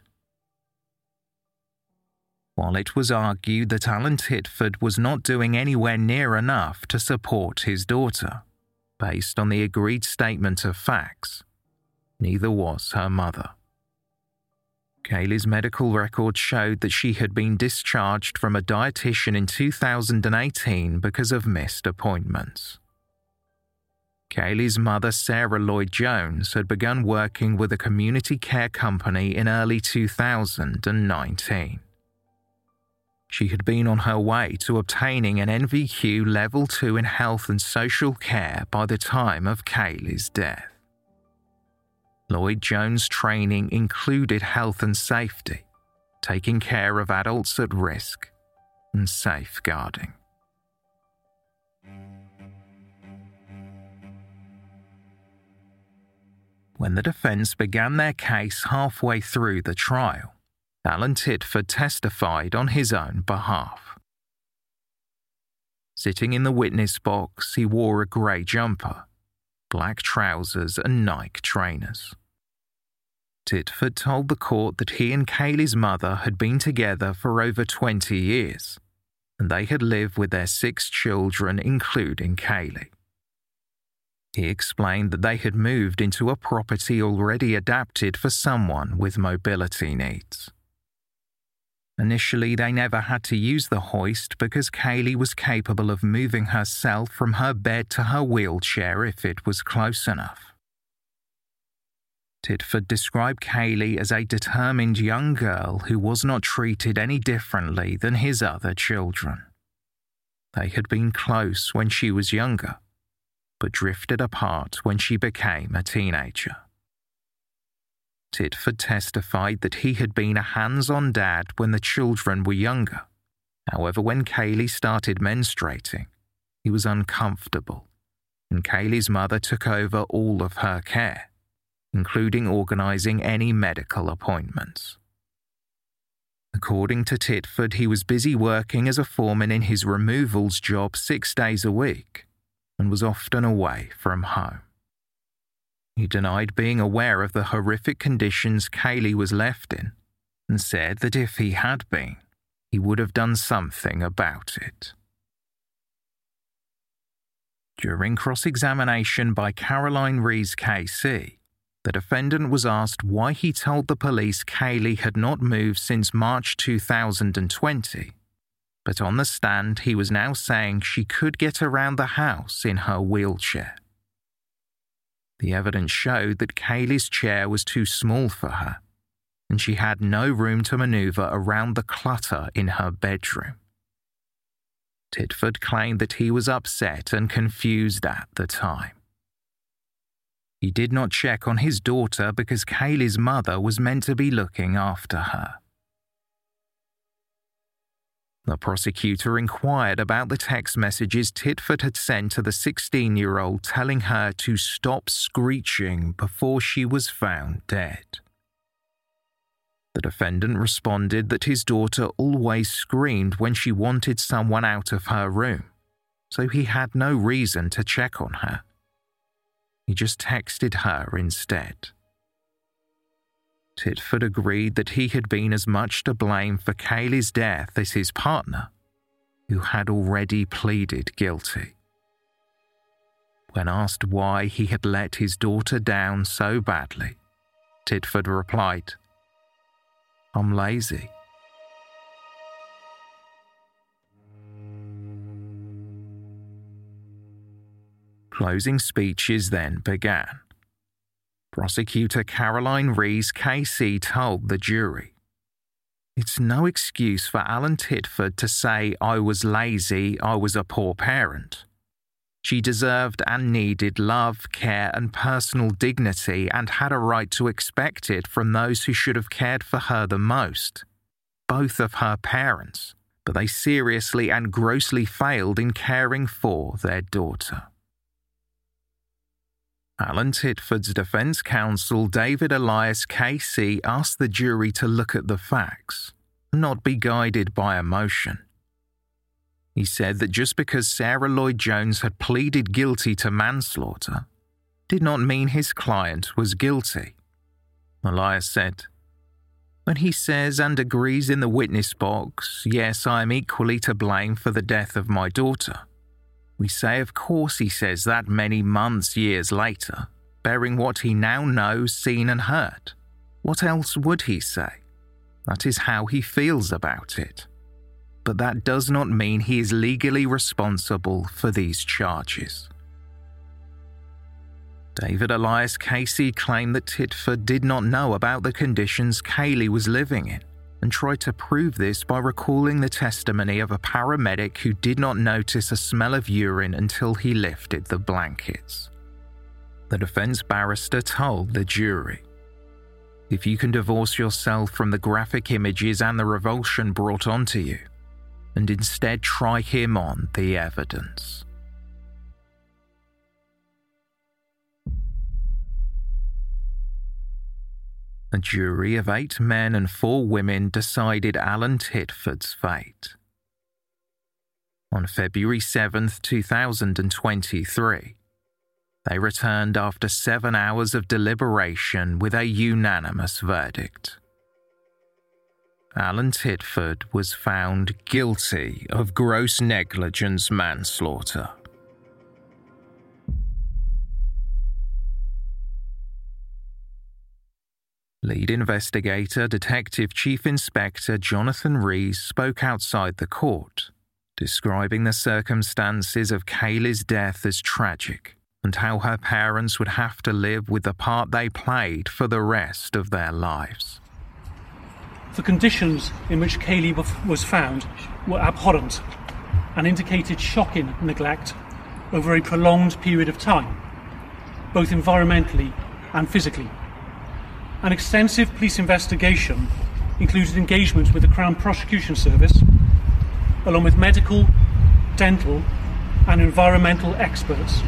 While it was argued that Alan Titford was not doing anywhere near enough to support his daughter, based on the agreed statement of facts, neither was her mother. Kaylee's medical records showed that she had been discharged from a dietitian in 2018 because of missed appointments. Kaylee's mother, Sarah Lloyd Jones, had begun working with a community care company in early 2019. She had been on her way to obtaining an NVQ Level 2 in health and social care by the time of Kaylee's death. Lloyd Jones' training included health and safety, taking care of adults at risk, and safeguarding. When the defense began their case halfway through the trial, Alan Titford testified on his own behalf. Sitting in the witness box, he wore a grey jumper, black trousers and Nike trainers. Titford told the court that he and Kaylee's mother had been together for over 20 years, and they had lived with their 6 children, including Kaylee. He explained that they had moved into a property already adapted for someone with mobility needs. Initially, they never had to use the hoist because Kaylee was capable of moving herself from her bed to her wheelchair if it was close enough. Titford described Kaylee as a determined young girl who was not treated any differently than his other children. They had been close when she was younger, but drifted apart when she became a teenager. Titford testified that he had been a hands-on dad when the children were younger. However, when Kaylee started menstruating, he was uncomfortable, and Kaylee's mother took over all of her care, including organising any medical appointments. According to Titford, he was busy working as a foreman in his removals job 6 days a week and was often away from home. He denied being aware of the horrific conditions Kaylee was left in and said that if he had been, he would have done something about it. During cross-examination by Caroline Rees KC, the defendant was asked why he told the police Kaylee had not moved since March 2020, but on the stand he was now saying she could get around the house in her wheelchair. The evidence showed that Kaylee's chair was too small for her, and she had no room to manoeuvre around the clutter in her bedroom. Titford claimed that he was upset and confused at the time. He did not check on his daughter because Kaylee's mother was meant to be looking after her. The prosecutor inquired about the text messages Titford had sent to the 16-year-old telling her to stop screeching before she was found dead. The defendant responded that his daughter always screamed when she wanted someone out of her room, so he had no reason to check on her. He just texted her instead. Titford agreed that he had been as much to blame for Kaylee's death as his partner, who had already pleaded guilty. When asked why he had let his daughter down so badly, Titford replied, "I'm lazy." Closing speeches then began. Prosecutor Caroline Rees KC told the jury, "It's no excuse for Alan Titford to say I was lazy, I was a poor parent. She deserved and needed love, care and personal dignity and had a right to expect it from those who should have cared for her the most, both of her parents, but they seriously and grossly failed in caring for their daughter." Alan Titford's defence counsel David Elias KC asked the jury to look at the facts, not be guided by emotion. He said that just because Sarah Lloyd-Jones had pleaded guilty to manslaughter did not mean his client was guilty. Elias said, "When he says and agrees in the witness box, yes, I am equally to blame for the death of my daughter, we say, of course, he says that many months, years later, bearing what he now knows, seen and heard. What else would he say? That is how he feels about it. But that does not mean he is legally responsible for these charges." David Elias Casey claimed that Titford did not know about the conditions Kaylee was living in, and tried to prove this by recalling the testimony of a paramedic who did not notice a smell of urine until he lifted the blankets. The defense barrister told the jury, "If you can divorce yourself from the graphic images and the revulsion brought onto you, and instead try him on the evidence." A jury of 8 men and 4 women decided Alan Titford's fate. On February 7, 2023, they returned after 7 hours of deliberation with a unanimous verdict. Alan Titford was found guilty of gross negligence manslaughter. Lead investigator Detective Chief Inspector Jonathan Rees spoke outside the court, describing the circumstances of Kaylee's death as tragic and how her parents would have to live with the part they played for the rest of their lives. The conditions in which Kaylee was found were abhorrent and indicated shocking neglect over a prolonged period of time, both environmentally and physically. An extensive police investigation included engagement with the Crown Prosecution Service, along with medical, dental and environmental experts.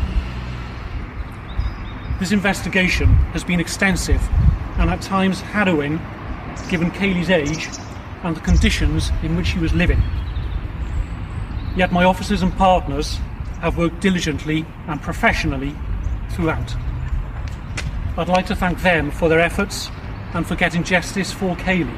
This investigation has been extensive and at times harrowing, given Kaylee's age and the conditions in which she was living. Yet my officers and partners have worked diligently and professionally throughout. I'd like to thank them for their efforts and for getting justice for Kaylee.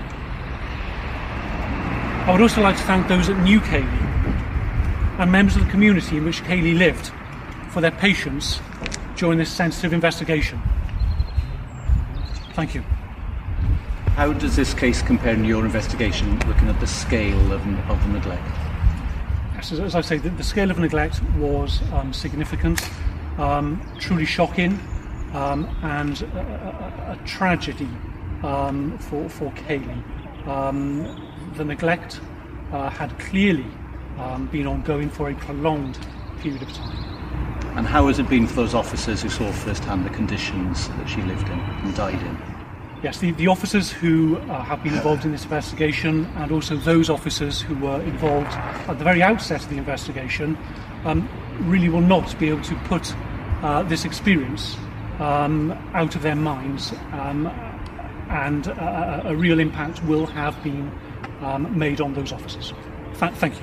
I would also like to thank those that knew Kaylee and members of the community in which Kaylee lived for their patience during this sensitive investigation. Thank you. How does this case compare in your investigation, looking at the scale of the neglect? Yes, as I say, the scale of neglect was significant, truly shocking, and a tragedy for Kaylee. The neglect had clearly been ongoing for a prolonged period of time. And how has it been for those officers who saw firsthand the conditions that she lived in and died in? Yes, the officers who have been involved in this investigation, and also those officers who were involved at the very outset of the investigation, really will not be able to put this experience out of their minds, and a real impact will have been made on those officers. Thank you.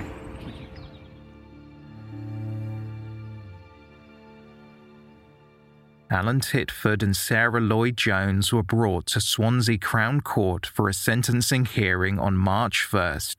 Alan Titford and Sarah Lloyd-Jones were brought to Swansea Crown Court for a sentencing hearing on March 1st,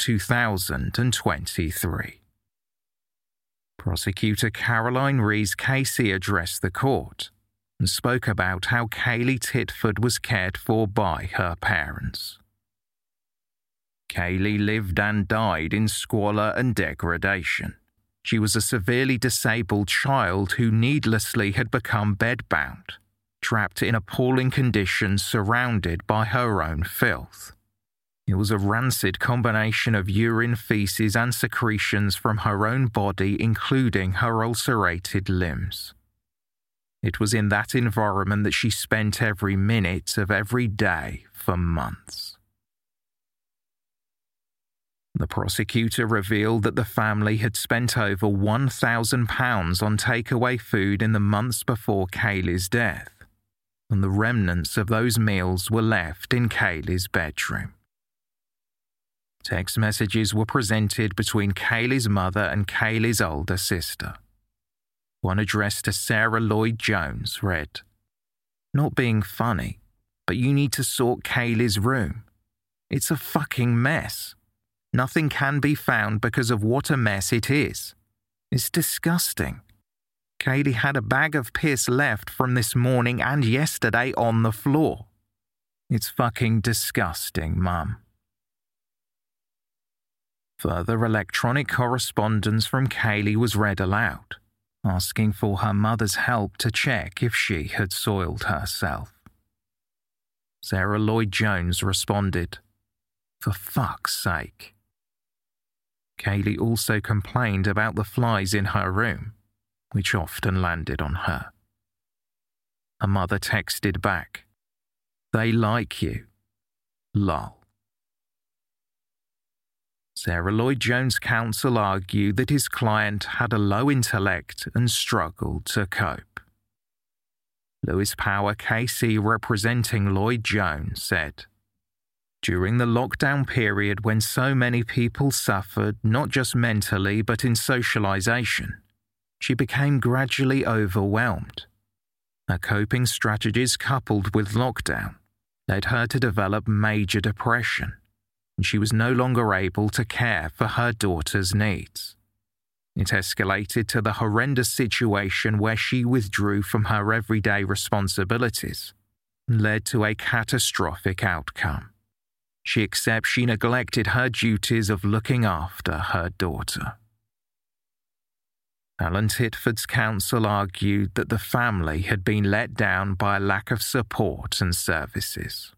2023. Prosecutor Caroline Rees-Casey addressed the court and spoke about how Kaylee Titford was cared for by her parents. Kaylee lived and died in squalor and degradation. She was a severely disabled child who needlessly had become bedbound, trapped in appalling conditions surrounded by her own filth. It was a rancid combination of urine, feces and secretions from her own body, including her ulcerated limbs. It was in that environment that she spent every minute of every day for months. The prosecutor revealed that the family had spent over £1,000 on takeaway food in the months before Kaylee's death, and the remnants of those meals were left in Kaylee's bedroom. Text messages were presented between Kaylee's mother and Kaylee's older sister. One addressed to Sarah Lloyd-Jones read, "Not being funny, but you need to sort Kaylee's room. It's a fucking mess. Nothing can be found because of what a mess it is. It's disgusting. Kaylee had a bag of piss left from this morning and yesterday on the floor. It's fucking disgusting, Mum." Further electronic correspondence from Kaylee was read aloud, asking for her mother's help to check if she had soiled herself. Sarah Lloyd-Jones responded, "For fuck's sake." Kaylee also complained about the flies in her room, which often landed on her. Her mother texted back, "They like you. Lol." Sarah Lloyd-Jones' counsel argued that his client had a low intellect and struggled to cope. Lewis Power KC, representing Lloyd-Jones, said, "During the lockdown period when so many people suffered not just mentally but in socialization, she became gradually overwhelmed. Her coping strategies coupled with lockdown led her to develop major depression, and she was no longer able to care for her daughter's needs. It escalated to the horrendous situation where she withdrew from her everyday responsibilities led to a catastrophic outcome. She accepts she neglected her duties of looking after her daughter. Alan Titford's counsel argued that the family had been let down by a lack of support and services.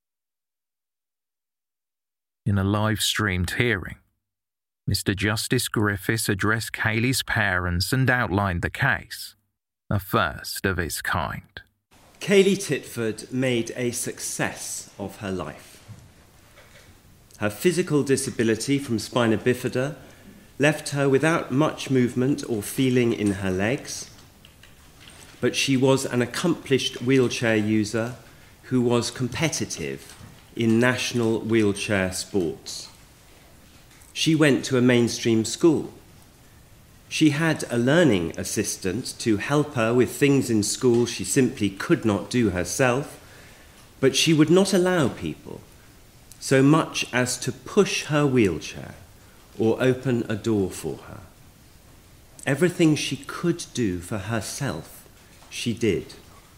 In a live-streamed hearing, Mr. Justice Griffiths addressed Kaylee's parents and outlined the case, a first of its kind. Kaylee Titford made a success of her life. Her physical disability from spina bifida left her without much movement or feeling in her legs, but she was an accomplished wheelchair user who was competitive in national wheelchair sports. She went to a mainstream school. She had a learning assistant to help her with things in school she simply could not do herself, but she would not allow people so much as to push her wheelchair or open a door for her. Everything she could do for herself, she did.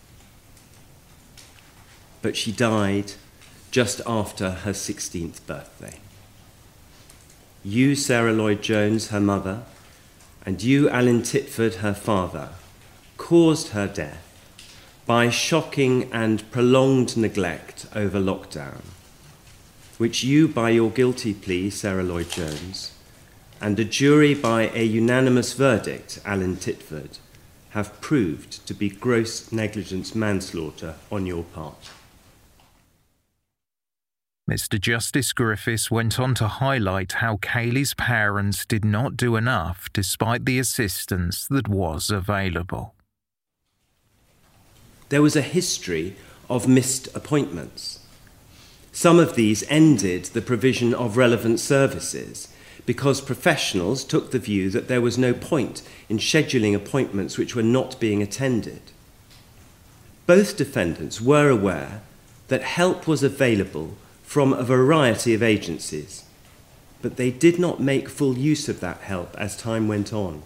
But she died just after her 16th birthday. You, Sarah Lloyd-Jones, her mother, and you, Alan Titford, her father, caused her death by shocking and prolonged neglect over lockdown, which you, by your guilty plea, Sarah Lloyd-Jones, and a jury by a unanimous verdict, Alan Titford, have proved to be gross negligence manslaughter on your part. Mr. Justice Griffiths went on to highlight how Kaylee's parents did not do enough despite the assistance that was available. There was a history of missed appointments. Some of these ended the provision of relevant services because professionals took the view that there was no point in scheduling appointments which were not being attended. Both defendants were aware that help was available from a variety of agencies, but they did not make full use of that help as time went on.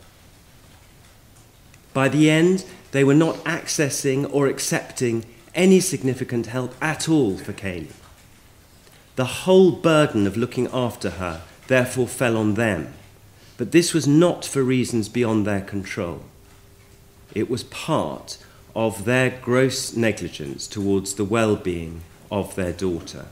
By the end, they were not accessing or accepting any significant help at all for Kaylee. The whole burden of looking after her therefore fell on them, but this was not for reasons beyond their control. It was part of their gross negligence towards the well-being of their daughter.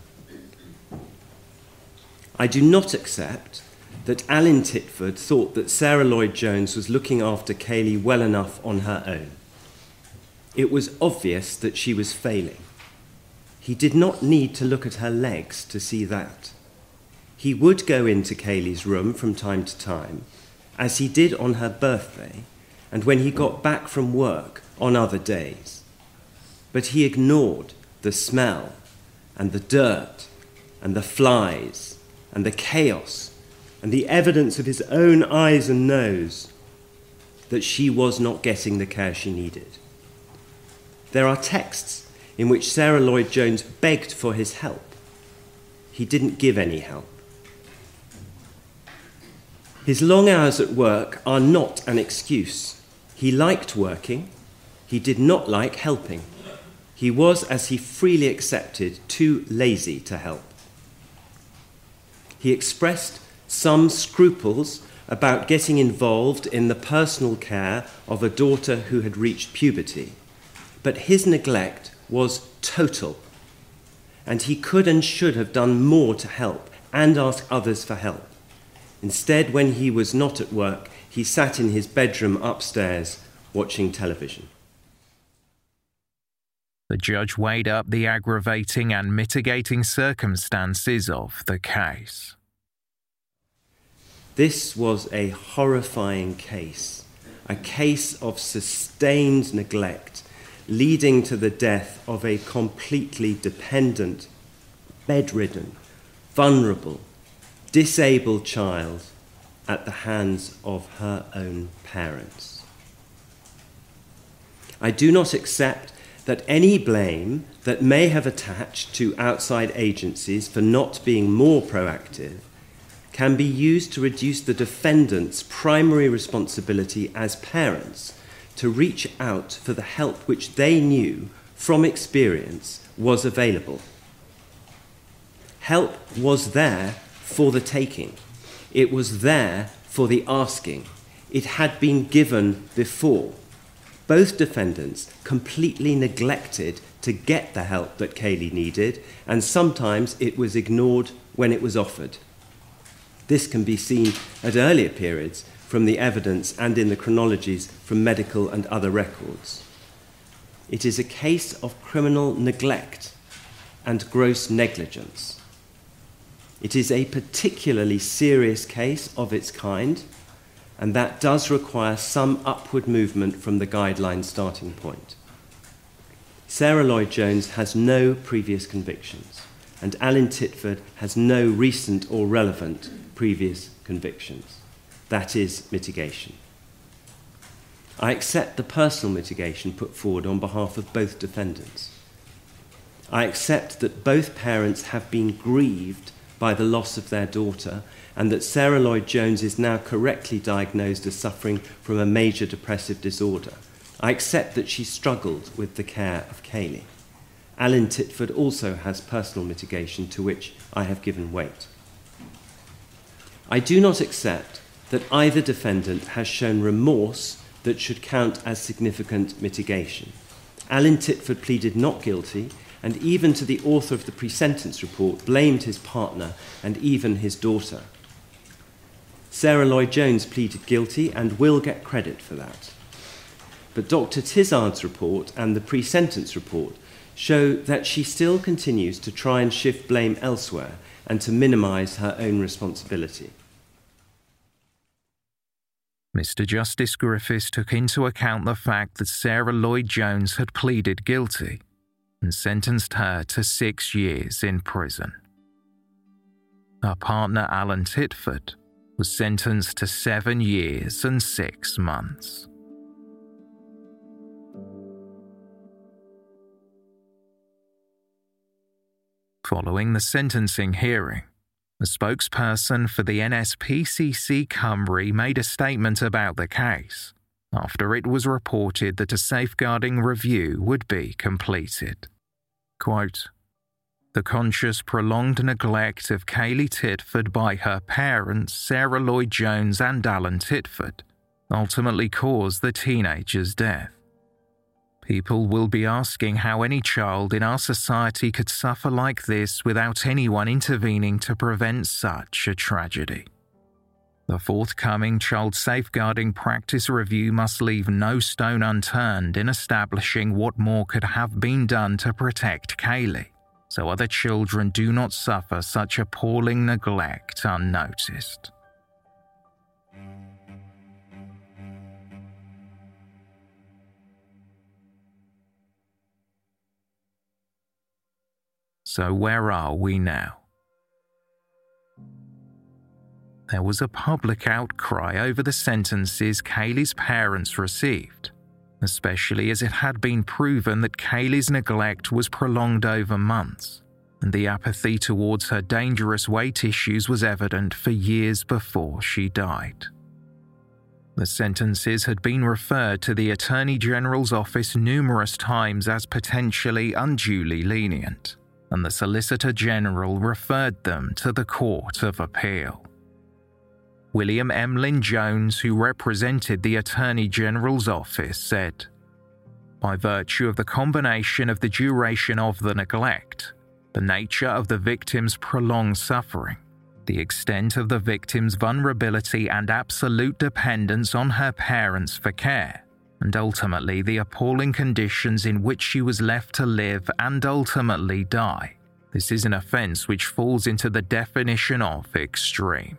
I do not accept that Alan Titford thought that Sarah Lloyd-Jones was looking after Kaylee well enough on her own. It was obvious that she was failing. He did not need to look at her legs to see that. He would go into Kaylee's room from time to time, as he did on her birthday and when he got back from work on other days. But he ignored the smell and the dirt and the flies and the chaos and the evidence of his own eyes and nose that she was not getting the care she needed. There are texts in which Sarah Lloyd-Jones begged for his help. He didn't give any help. His long hours at work are not an excuse. He liked working. He did not like helping. He was, as he freely accepted, too lazy to help. He expressed some scruples about getting involved in the personal care of a daughter who had reached puberty, but his neglect was total, and he could and should have done more to help and ask others for help. Instead, when he was not at work, he sat in his bedroom upstairs watching television. The judge weighed up the aggravating and mitigating circumstances of the case. This was a horrifying case, a case of sustained neglect, leading to the death of a completely dependent, bedridden, vulnerable, disabled child at the hands of her own parents. I do not accept that any blame that may have attached to outside agencies for not being more proactive can be used to reduce the defendant's primary responsibility as parents to reach out for the help which they knew from experience was available. Help was there for the taking. It was there for the asking. It had been given before. Both defendants completely neglected to get the help that Kaylee needed, and sometimes it was ignored when it was offered. This can be seen at earlier periods from the evidence and in the chronologies from medical and other records. It is a case of criminal neglect and gross negligence. It is a particularly serious case of its kind, and that does require some upward movement from the guideline starting point. Sarah Lloyd-Jones has no previous convictions, and Alan Titford has no recent or relevant previous convictions. That is mitigation. I accept the personal mitigation put forward on behalf of both defendants. I accept that both parents have been grieved by the loss of their daughter, and that Sarah Lloyd-Jones is now correctly diagnosed as suffering from a major depressive disorder. I accept that she struggled with the care of Kaylee. Alan Titford also has personal mitigation to which I have given weight. I do not accept that either defendant has shown remorse that should count as significant mitigation. Alan Titford pleaded not guilty, and even to the author of the pre-sentence report, blamed his partner and even his daughter. Sarah Lloyd-Jones pleaded guilty and will get credit for that. But Dr. Tizard's report and the pre-sentence report show that she still continues to try and shift blame elsewhere and to minimise her own responsibility. Mr. Justice Griffiths took into account the fact that Sarah Lloyd-Jones had pleaded guilty and sentenced her to 6 years in prison. Her partner, Alan Titford, was sentenced to 7 years and 6 months. Following the sentencing hearing, a spokesperson for the NSPCC Cymru made a statement about the case after it was reported that a safeguarding review would be completed. Quote, "The conscious prolonged neglect of Kaylee Titford by her parents, Sarah Lloyd-Jones and Alan Titford, ultimately caused the teenager's death. People will be asking how any child in our society could suffer like this without anyone intervening to prevent such a tragedy. The forthcoming Child Safeguarding Practice Review must leave no stone unturned in establishing what more could have been done to protect Kaylee, so other children do not suffer such appalling neglect unnoticed." So where are we now? There was a public outcry over the sentences Kaylee's parents received, especially as it had been proven that Kaylee's neglect was prolonged over months, and the apathy towards her dangerous weight issues was evident for years before she died. The sentences had been referred to the Attorney General's office numerous times as potentially unduly lenient, and the Solicitor General referred them to the Court of Appeal. William Emlyn Jones, who represented the Attorney General's office, said, "By virtue of the combination of the duration of the neglect, the nature of the victim's prolonged suffering, the extent of the victim's vulnerability and absolute dependence on her parents for care, and ultimately the appalling conditions in which she was left to live and ultimately die, this is an offence which falls into the definition of extreme."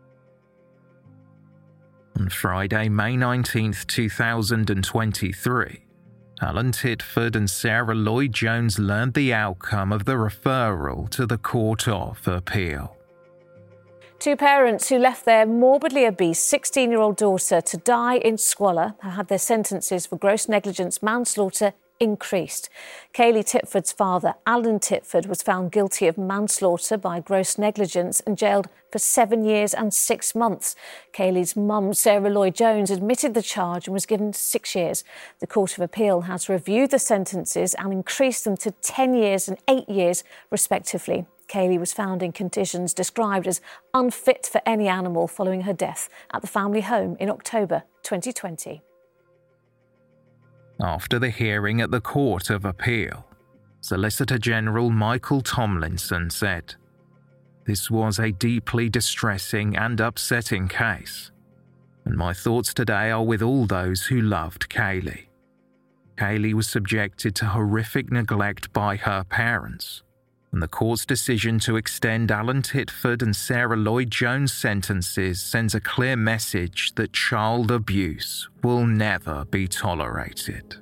On Friday, May 19, 2023, Alan Titford and Sarah Lloyd-Jones learned the outcome of the referral to the Court of Appeal. Two parents who left their morbidly obese 16-year-old daughter to die in squalor have had their sentences for gross negligence manslaughter increased. Kaylee Titford's father, Alan Titford, was found guilty of manslaughter by gross negligence and jailed for 7 years and 6 months. Kaylee's mum, Sarah Lloyd-Jones, admitted the charge and was given 6 years. The Court of Appeal has reviewed the sentences and increased them to 10 years and 8 years, respectively. Kaylee was found in conditions described as unfit for any animal following her death at the family home in October 2020. After the hearing at the Court of Appeal, Solicitor General Michael Tomlinson said, "This was a deeply distressing and upsetting case, and my thoughts today are with all those who loved Kaylee. Kaylee was subjected to horrific neglect by her parents, and the court's decision to extend Alan Titford and Sarah Lloyd-Jones' sentences sends a clear message that child abuse will never be tolerated."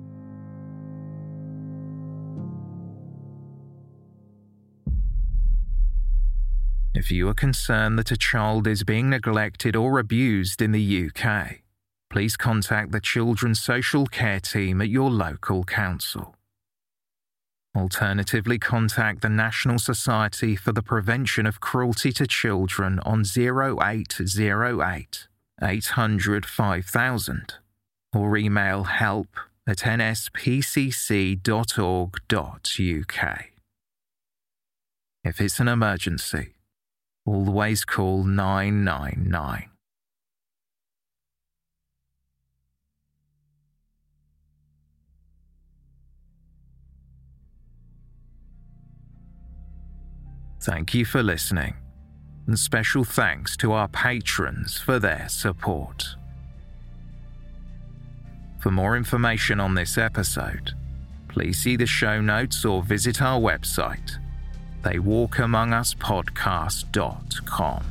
If you are concerned that a child is being neglected or abused in the UK, please contact the Children's Social Care Team at your local council. Alternatively, contact the National Society for the Prevention of Cruelty to Children on 0808 800 5000 or email help@nspcc.org.uk. If it's an emergency, always call 999. Thank you for listening, and special thanks to our patrons for their support. For more information on this episode, please see the show notes or visit our website, theywalkamonguspodcast.com.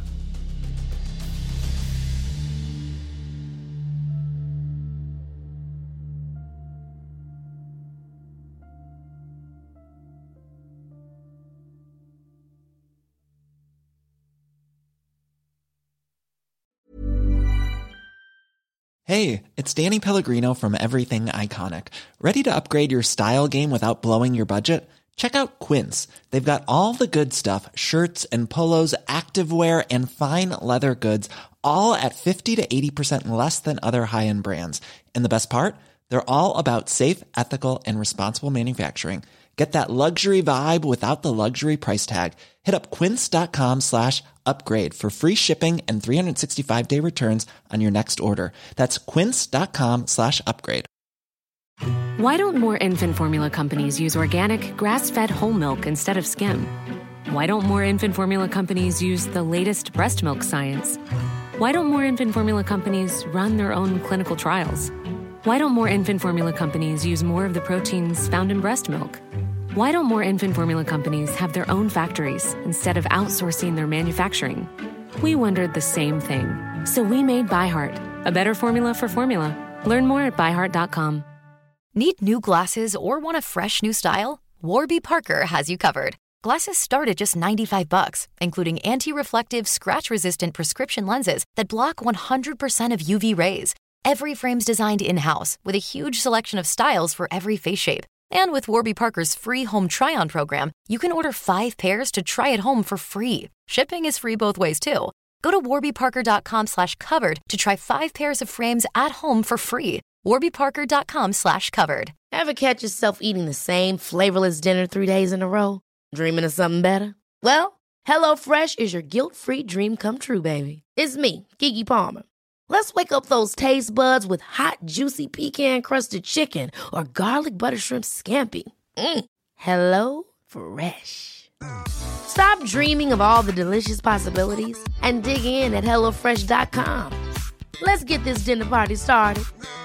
Hey, it's Danny Pellegrino from Everything Iconic. Ready to upgrade your style game without blowing your budget? Check out Quince. They've got all the good stuff, shirts and polos, activewear, and fine leather goods, all at 50 to 80% less than other high-end brands. And the best part? They're all about safe, ethical, and responsible manufacturing. Get that luxury vibe without the luxury price tag. Hit up quince.com/upgrade for free shipping and 365-day returns on your next order. That's quince.com/upgrade. Why don't more infant formula companies use organic, grass-fed whole milk instead of skim? Why don't more infant formula companies use the latest breast milk science? Why don't more infant formula companies run their own clinical trials? Why don't more infant formula companies use more of the proteins found in breast milk? Why don't more infant formula companies have their own factories instead of outsourcing their manufacturing? We wondered the same thing. So we made ByHeart, a better formula for formula. Learn more at byheart.com. Need new glasses or want a fresh new style? Warby Parker has you covered. Glasses start at just $95, including anti-reflective, scratch-resistant prescription lenses that block 100% of UV rays. Every frame's designed in-house with a huge selection of styles for every face shape. And with Warby Parker's free home try-on program, you can order 5 pairs to try at home for free. Shipping is free both ways, too. Go to warbyparker.com/covered to try 5 pairs of frames at home for free. warbyparker.com/covered. Ever catch yourself eating the same flavorless dinner 3 days in a row? Dreaming of something better? Well, HelloFresh is your guilt-free dream come true, baby. It's me, Keke Palmer. Let's wake up those taste buds with hot, juicy pecan-crusted chicken or garlic butter shrimp scampi. Hello Fresh. Stop dreaming of all the delicious possibilities and dig in at HelloFresh.com. Let's get this dinner party started.